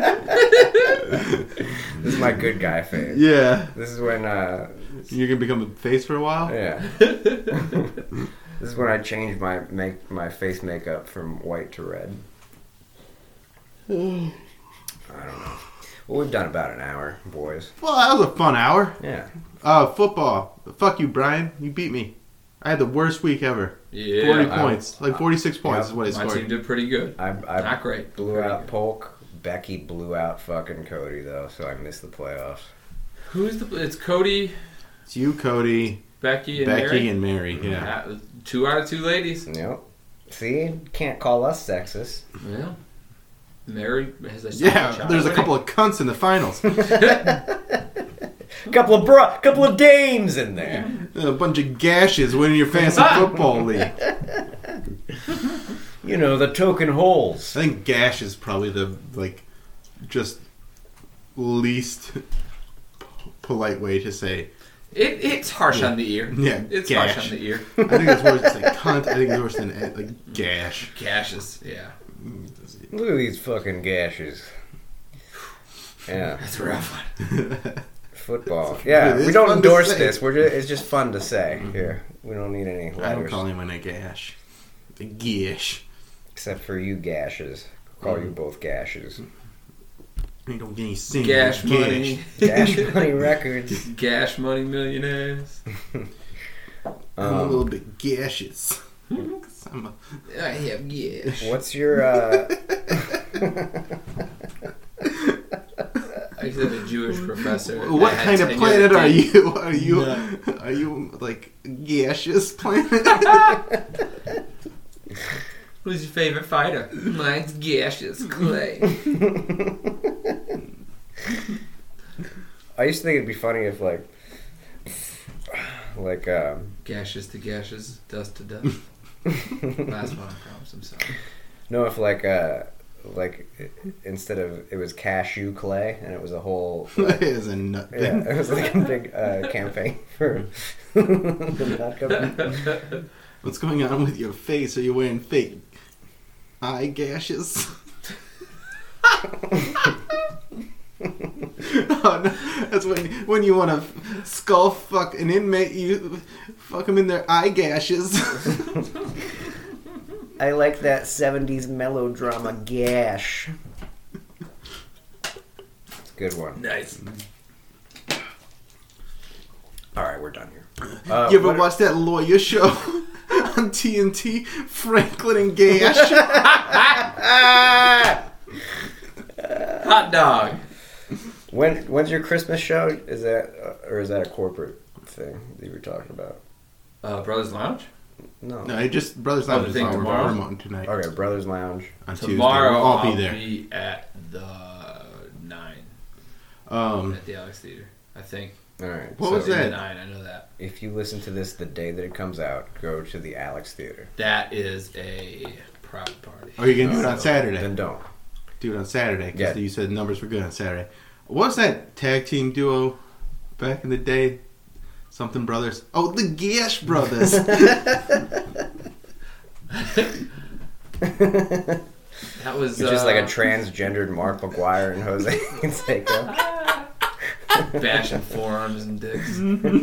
[SPEAKER 1] This is my good guy phase.
[SPEAKER 2] Yeah.
[SPEAKER 1] This is when,
[SPEAKER 2] You're gonna become a face for a while.
[SPEAKER 1] yeah. This is when I changed my face makeup from white to red. I don't know. Well, we've done about an hour, boys.
[SPEAKER 2] Well, that was a fun hour.
[SPEAKER 1] Yeah.
[SPEAKER 2] Football. Fuck you, Brian. You beat me. I had the worst week ever.
[SPEAKER 3] Yeah.
[SPEAKER 2] 40 points. Like 46 points
[SPEAKER 1] yeah,
[SPEAKER 2] is what I
[SPEAKER 3] My team
[SPEAKER 2] scored.
[SPEAKER 3] did pretty good.
[SPEAKER 1] I
[SPEAKER 3] Not great.
[SPEAKER 1] blew
[SPEAKER 3] Pretty
[SPEAKER 1] out
[SPEAKER 3] good.
[SPEAKER 1] Polk. Becky blew out fucking Cody, though, so I missed the playoffs.
[SPEAKER 3] Who's the? It's Cody,
[SPEAKER 2] It's you, Cody,
[SPEAKER 3] Becky, and
[SPEAKER 2] Becky,
[SPEAKER 3] Mary.
[SPEAKER 2] and Mary. Yeah.
[SPEAKER 3] 2 out of 2 ladies.
[SPEAKER 1] Yep. See? Can't call us sexist.
[SPEAKER 3] Yeah. Mary has a
[SPEAKER 2] Yeah,
[SPEAKER 3] child
[SPEAKER 2] there's a
[SPEAKER 3] already.
[SPEAKER 2] couple of cunts in the finals.
[SPEAKER 1] Couple of dames in there.
[SPEAKER 2] A bunch of gashes winning your fantasy football league.
[SPEAKER 1] You know, the token holes.
[SPEAKER 2] I think gash is probably the, like, just least polite way to say.
[SPEAKER 3] It's harsh on the ear.
[SPEAKER 2] Yeah,
[SPEAKER 3] It's
[SPEAKER 2] gash.
[SPEAKER 3] harsh on the ear.
[SPEAKER 2] I think it's worse than cunt. I think it's worse than, like, gash.
[SPEAKER 3] Gashes, yeah.
[SPEAKER 1] Look at these fucking gashes. Yeah.
[SPEAKER 3] That's a rough one.
[SPEAKER 1] Football. Yeah,
[SPEAKER 2] It is
[SPEAKER 1] we don't
[SPEAKER 2] fun to
[SPEAKER 1] endorse
[SPEAKER 2] say.
[SPEAKER 1] this. It's just fun to say. Here, we don't need any
[SPEAKER 2] I don't
[SPEAKER 1] letters.
[SPEAKER 2] call anyone a gash. A gash.
[SPEAKER 1] Except for you gashes. Call you both gashes.
[SPEAKER 2] You don't get any sin.
[SPEAKER 3] Gash money.
[SPEAKER 1] Gash Money Records.
[SPEAKER 3] Gash money millionaires.
[SPEAKER 2] I'm a little bit gaseous. 'Cause I'm a,
[SPEAKER 3] I have gash.
[SPEAKER 1] What's your
[SPEAKER 3] I used to have a Jewish professor.
[SPEAKER 2] what
[SPEAKER 3] that
[SPEAKER 2] kind
[SPEAKER 3] had
[SPEAKER 2] of
[SPEAKER 3] tenure
[SPEAKER 2] planet
[SPEAKER 3] at
[SPEAKER 2] are
[SPEAKER 3] Duke.
[SPEAKER 2] you? Are you like gaseous planet?
[SPEAKER 3] Who's your favorite fighter? Mine's Gaseous Clay.
[SPEAKER 1] I used to think it'd be funny if
[SPEAKER 3] Gaseous to gaseous, dust to dust. Last one, I promise. I'm sorry.
[SPEAKER 1] no, if instead of it was cashew clay and it was a whole
[SPEAKER 2] That is a nut.
[SPEAKER 1] yeah, it was like a big campaign for the nut company.
[SPEAKER 2] What's going on with your face? Are you wearing fake eye gashes? Oh, no. That's when you want to skull fuck an inmate, you fuck them in their eye gashes.
[SPEAKER 1] I like that 70s melodrama gash. It's a good one.
[SPEAKER 3] Nice.
[SPEAKER 1] All right, we're done here.
[SPEAKER 2] You ever watch that lawyer show on TNT? Franklin and Gash?
[SPEAKER 3] Hot dog.
[SPEAKER 1] When's your Christmas show? Is that or is that a corporate thing that you were talking about?
[SPEAKER 3] Brothers Lounge?
[SPEAKER 1] No.
[SPEAKER 2] No, I just Brothers Lounge
[SPEAKER 3] the
[SPEAKER 2] is
[SPEAKER 3] thing
[SPEAKER 2] all we're
[SPEAKER 3] tomorrow?
[SPEAKER 2] promoting tonight.
[SPEAKER 1] Okay, Brothers Lounge.
[SPEAKER 2] On Tuesday.
[SPEAKER 3] Tomorrow
[SPEAKER 2] We'll all
[SPEAKER 3] I'll
[SPEAKER 2] be there.
[SPEAKER 3] be at the 9 at the Alex Theater, I think.
[SPEAKER 1] All right.
[SPEAKER 2] What
[SPEAKER 1] so
[SPEAKER 2] was that?
[SPEAKER 3] 9, I know that.
[SPEAKER 1] If you listen to this the day that it comes out, go to the Alex Theater.
[SPEAKER 3] That is a private party.
[SPEAKER 2] Or you can do it on Saturday.
[SPEAKER 1] Then don't.
[SPEAKER 2] Do it on Saturday. Because
[SPEAKER 1] Yeah.
[SPEAKER 2] you said numbers were good on Saturday. What was that tag team duo back in the day? Something Brothers. Oh, the Gash Brothers.
[SPEAKER 3] That was
[SPEAKER 1] It's just like a transgendered Mark McGuire and Jose Canseco.
[SPEAKER 3] bashing forearms and dicks.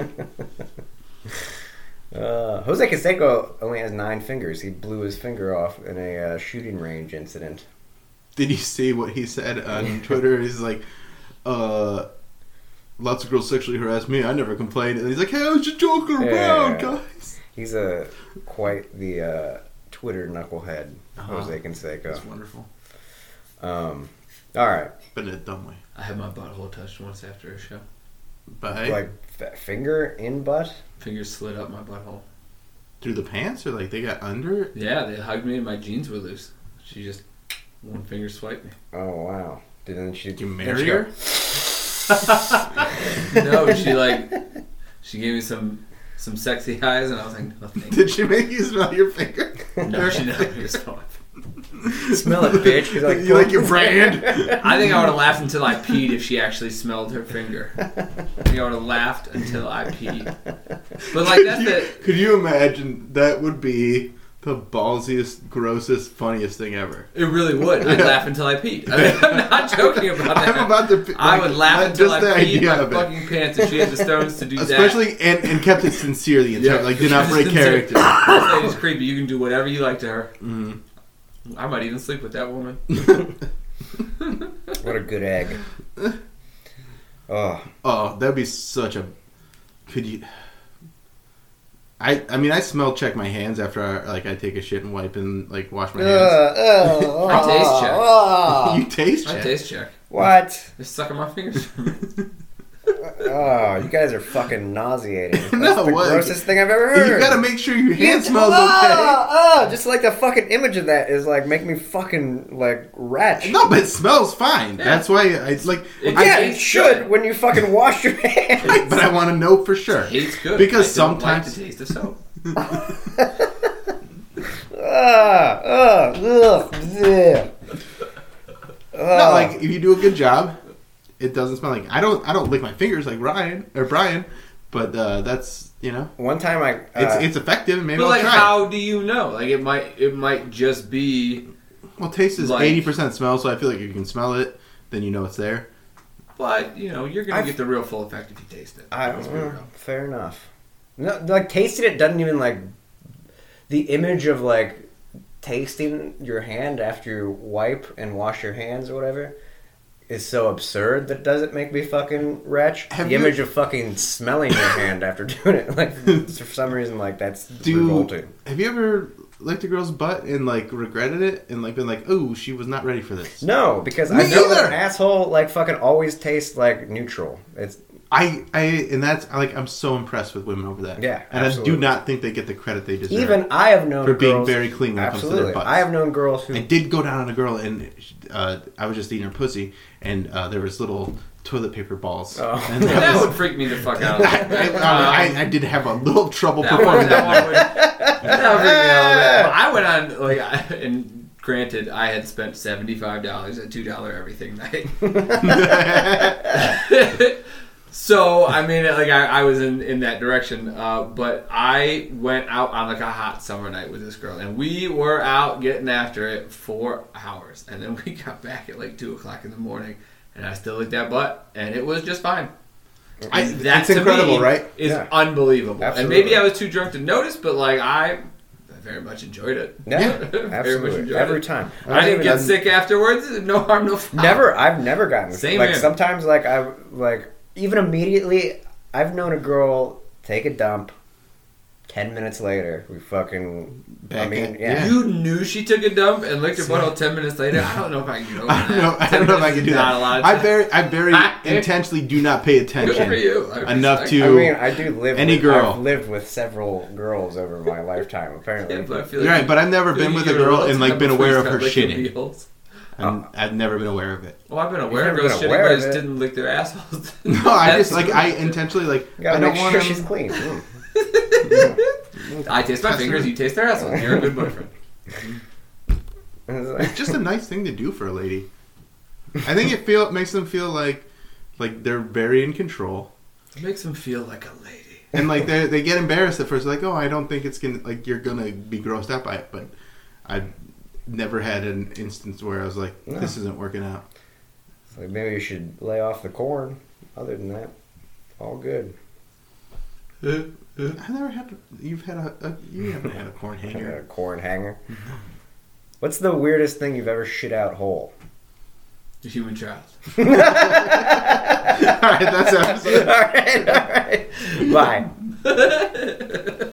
[SPEAKER 1] Jose Canseco only has 9 fingers. He blew his finger off in a shooting range incident.
[SPEAKER 2] Did you see what he said on Twitter? He's like, lots of girls sexually harass me. I never complained. And he's like, hey, I was just joking around, guys.
[SPEAKER 1] He's quite the Twitter knucklehead, Jose Canseco.
[SPEAKER 2] That's wonderful.
[SPEAKER 1] All right.
[SPEAKER 2] But in a dumb way.
[SPEAKER 3] I had my butthole touched once after a show.
[SPEAKER 2] But
[SPEAKER 1] Like finger in butt?
[SPEAKER 3] Fingers slid up my butthole.
[SPEAKER 2] through the pants? Or like they got under it?
[SPEAKER 3] Yeah, they hugged me and my jeans were loose. She just one finger swiped me.
[SPEAKER 1] Oh, wow. Did you
[SPEAKER 2] marry her?
[SPEAKER 3] No, she gave me some sexy eyes and I was like, no thank
[SPEAKER 2] Did she make you smell your finger?
[SPEAKER 3] you. No, she never made me smell it.
[SPEAKER 1] Smell it, bitch. He's like,
[SPEAKER 2] You like your brand?
[SPEAKER 3] I think I would have laughed until I peed if she actually smelled her finger. I think I would have laughed until I peed. But like that's the
[SPEAKER 2] Could you imagine that would be the ballsiest, grossest, funniest thing ever.
[SPEAKER 3] It really would. I'd laugh until I peed. I mean, I'm not joking about that.
[SPEAKER 2] I'm about to.
[SPEAKER 3] I would laugh until I
[SPEAKER 2] just the
[SPEAKER 3] peed
[SPEAKER 2] idea
[SPEAKER 3] my
[SPEAKER 2] of it.
[SPEAKER 3] fucking pants if she had the stones to do
[SPEAKER 2] Especially and kept it sincere the entire
[SPEAKER 3] that.
[SPEAKER 2] like did not break
[SPEAKER 3] Sincere.
[SPEAKER 2] character.
[SPEAKER 3] This lady's creepy. You can do whatever you like to her.
[SPEAKER 2] Mm.
[SPEAKER 3] I might even sleep with that woman.
[SPEAKER 1] What a good egg. Oh,
[SPEAKER 2] Oh, that'd be such a. Could you? I mean, I smell check my hands after I take a shit and wipe and like wash my hands.
[SPEAKER 3] I taste check.
[SPEAKER 2] You taste
[SPEAKER 3] I
[SPEAKER 2] check.
[SPEAKER 3] taste check.
[SPEAKER 1] What?
[SPEAKER 3] Just sucking my fingers.
[SPEAKER 1] Oh, you guys are fucking nauseating. That's
[SPEAKER 2] No,
[SPEAKER 1] the
[SPEAKER 2] what?
[SPEAKER 1] grossest thing I've ever heard.
[SPEAKER 2] You gotta make sure your hand
[SPEAKER 1] It's-
[SPEAKER 2] smells okay.
[SPEAKER 1] Just like the fucking image of that is like make me fucking like retch.
[SPEAKER 2] No, but it smells fine. That's why I like.
[SPEAKER 3] It-
[SPEAKER 1] Yeah,
[SPEAKER 3] tastes
[SPEAKER 1] it should
[SPEAKER 3] good.
[SPEAKER 1] when you fucking wash your hands.
[SPEAKER 2] But I want to know for sure.
[SPEAKER 3] Tastes good.
[SPEAKER 2] Because
[SPEAKER 3] I don't
[SPEAKER 2] sometimes-
[SPEAKER 3] like the taste of soap.
[SPEAKER 2] No, like if you do a good job, it doesn't smell like. I don't lick my fingers like Ryan or Brian, but that's
[SPEAKER 1] One time I
[SPEAKER 2] it's effective. And maybe
[SPEAKER 3] But
[SPEAKER 2] I'll
[SPEAKER 3] like,
[SPEAKER 2] try.
[SPEAKER 3] how do you know? Like, it might just be.
[SPEAKER 2] Well, taste is
[SPEAKER 3] like-
[SPEAKER 2] 80% smell, so I feel like if you can smell it, then you know it's there.
[SPEAKER 3] But you're gonna
[SPEAKER 1] I've-
[SPEAKER 3] get the real full effect if you taste it.
[SPEAKER 1] I
[SPEAKER 3] Let's be real.
[SPEAKER 1] fair enough. No, like tasting it doesn't even like the image of like tasting your hand after you wipe and wash your hands or whatever is so absurd that doesn't make me fucking retch.
[SPEAKER 2] Have
[SPEAKER 1] The
[SPEAKER 2] you-
[SPEAKER 1] image of fucking smelling your hand after doing it, like for some reason, like that's revolting.
[SPEAKER 2] Have you ever licked a girl's butt and like regretted it and like been like, oh, she was not ready for this?
[SPEAKER 1] No, because
[SPEAKER 2] Me
[SPEAKER 1] I know that
[SPEAKER 2] either.
[SPEAKER 1] an asshole like fucking always tastes like neutral. It's
[SPEAKER 2] And that's like I'm so impressed with women over that.
[SPEAKER 1] Yeah,
[SPEAKER 2] and
[SPEAKER 1] absolutely.
[SPEAKER 2] I do not think they get the credit they deserve.
[SPEAKER 1] even I have known
[SPEAKER 2] for being
[SPEAKER 1] girls,
[SPEAKER 2] very clean when it comes to their
[SPEAKER 1] absolutely.
[SPEAKER 2] butts.
[SPEAKER 1] I have known girls who
[SPEAKER 2] I did go down on a girl and I was just eating her pussy and there was little toilet paper balls.
[SPEAKER 1] Oh.
[SPEAKER 2] And
[SPEAKER 3] That would freak me the fuck out.
[SPEAKER 2] I did have a little trouble
[SPEAKER 3] That
[SPEAKER 2] performing
[SPEAKER 3] one
[SPEAKER 2] that.
[SPEAKER 3] would freak me out a little bit. But I went on and granted, I had spent $75 at $2 everything night. So I mean, like I was in that direction, but I went out on like a hot summer night with this girl, and we were out getting after it 4 hours, and then we got back at like 2:00 in the morning, and I still licked that butt, and it was just fine. That
[SPEAKER 2] it's
[SPEAKER 3] to
[SPEAKER 2] incredible,
[SPEAKER 3] me
[SPEAKER 2] right?
[SPEAKER 3] Is
[SPEAKER 1] Yeah.
[SPEAKER 3] unbelievable,
[SPEAKER 1] Absolutely.
[SPEAKER 3] and maybe I was too drunk to notice, but like I very much enjoyed it.
[SPEAKER 1] Yeah,
[SPEAKER 3] Very much
[SPEAKER 1] absolutely.
[SPEAKER 3] enjoyed
[SPEAKER 1] Every
[SPEAKER 3] it.
[SPEAKER 1] time.
[SPEAKER 3] I didn't get
[SPEAKER 1] even-
[SPEAKER 3] sick afterwards. No harm, no foul.
[SPEAKER 1] Never. I've never gotten
[SPEAKER 3] Same
[SPEAKER 1] like
[SPEAKER 3] here.
[SPEAKER 1] sometimes like I like even immediately. I've known a girl take a dump. 10 minutes later, we fucking.
[SPEAKER 2] Back
[SPEAKER 1] I mean,
[SPEAKER 2] at-
[SPEAKER 1] yeah.
[SPEAKER 2] yeah.
[SPEAKER 3] You knew she took a dump and licked her butthole 10 minutes later. I don't know if I can get over
[SPEAKER 2] I don't know.
[SPEAKER 3] that.
[SPEAKER 2] I don't know if I
[SPEAKER 3] 10
[SPEAKER 2] can do
[SPEAKER 3] minutes is not
[SPEAKER 2] that.
[SPEAKER 3] a lot of
[SPEAKER 2] I
[SPEAKER 3] time.
[SPEAKER 2] very intentionally do not pay
[SPEAKER 3] Good for
[SPEAKER 2] attention
[SPEAKER 3] you. I
[SPEAKER 2] enough
[SPEAKER 3] respect
[SPEAKER 2] to.
[SPEAKER 1] I mean, I do live.
[SPEAKER 2] Any
[SPEAKER 1] with,
[SPEAKER 2] girl.
[SPEAKER 1] I've lived with several girls over my lifetime. Apparently,
[SPEAKER 3] Yeah, but I feel
[SPEAKER 2] You're
[SPEAKER 3] like
[SPEAKER 2] right, but I've never
[SPEAKER 3] I feel
[SPEAKER 2] been
[SPEAKER 3] like
[SPEAKER 2] with a
[SPEAKER 3] you give it
[SPEAKER 2] girl
[SPEAKER 3] little
[SPEAKER 2] and like
[SPEAKER 3] time
[SPEAKER 2] been
[SPEAKER 3] before you
[SPEAKER 2] aware of
[SPEAKER 3] start
[SPEAKER 2] her
[SPEAKER 3] licking
[SPEAKER 2] shitting.
[SPEAKER 3] heels.
[SPEAKER 2] I've never been aware of it.
[SPEAKER 3] Well, I've been aware of
[SPEAKER 1] never
[SPEAKER 3] girls
[SPEAKER 1] been
[SPEAKER 3] shitting,
[SPEAKER 1] aware
[SPEAKER 3] but I
[SPEAKER 1] of
[SPEAKER 3] just
[SPEAKER 1] it.
[SPEAKER 3] didn't lick their assholes.
[SPEAKER 2] No, I just
[SPEAKER 3] That's
[SPEAKER 2] like I
[SPEAKER 3] stupid.
[SPEAKER 2] intentionally like
[SPEAKER 1] you gotta
[SPEAKER 2] I don't
[SPEAKER 1] make
[SPEAKER 2] want
[SPEAKER 1] sure
[SPEAKER 2] to.
[SPEAKER 1] she's clean. Mm.
[SPEAKER 3] I taste my fingers, you taste their assholes. You're a good boyfriend.
[SPEAKER 2] It's just a nice thing to do for a lady. I think it makes them feel like they're very in control,
[SPEAKER 3] It makes them feel like a lady.
[SPEAKER 2] and like they get embarrassed at first, like, oh, I don't think it's gonna like you're gonna be grossed out by it, but I've never had an instance where I was like, this isn't working out.
[SPEAKER 1] It's like maybe you should lay off the corn. Other than that, all good.
[SPEAKER 2] I never had. You haven't had a corn
[SPEAKER 1] I got a
[SPEAKER 2] hanger.
[SPEAKER 1] corn hanger. What's the weirdest thing you've ever shit out whole?
[SPEAKER 3] The human child.
[SPEAKER 2] All right, that's episode.
[SPEAKER 1] All right. Bye.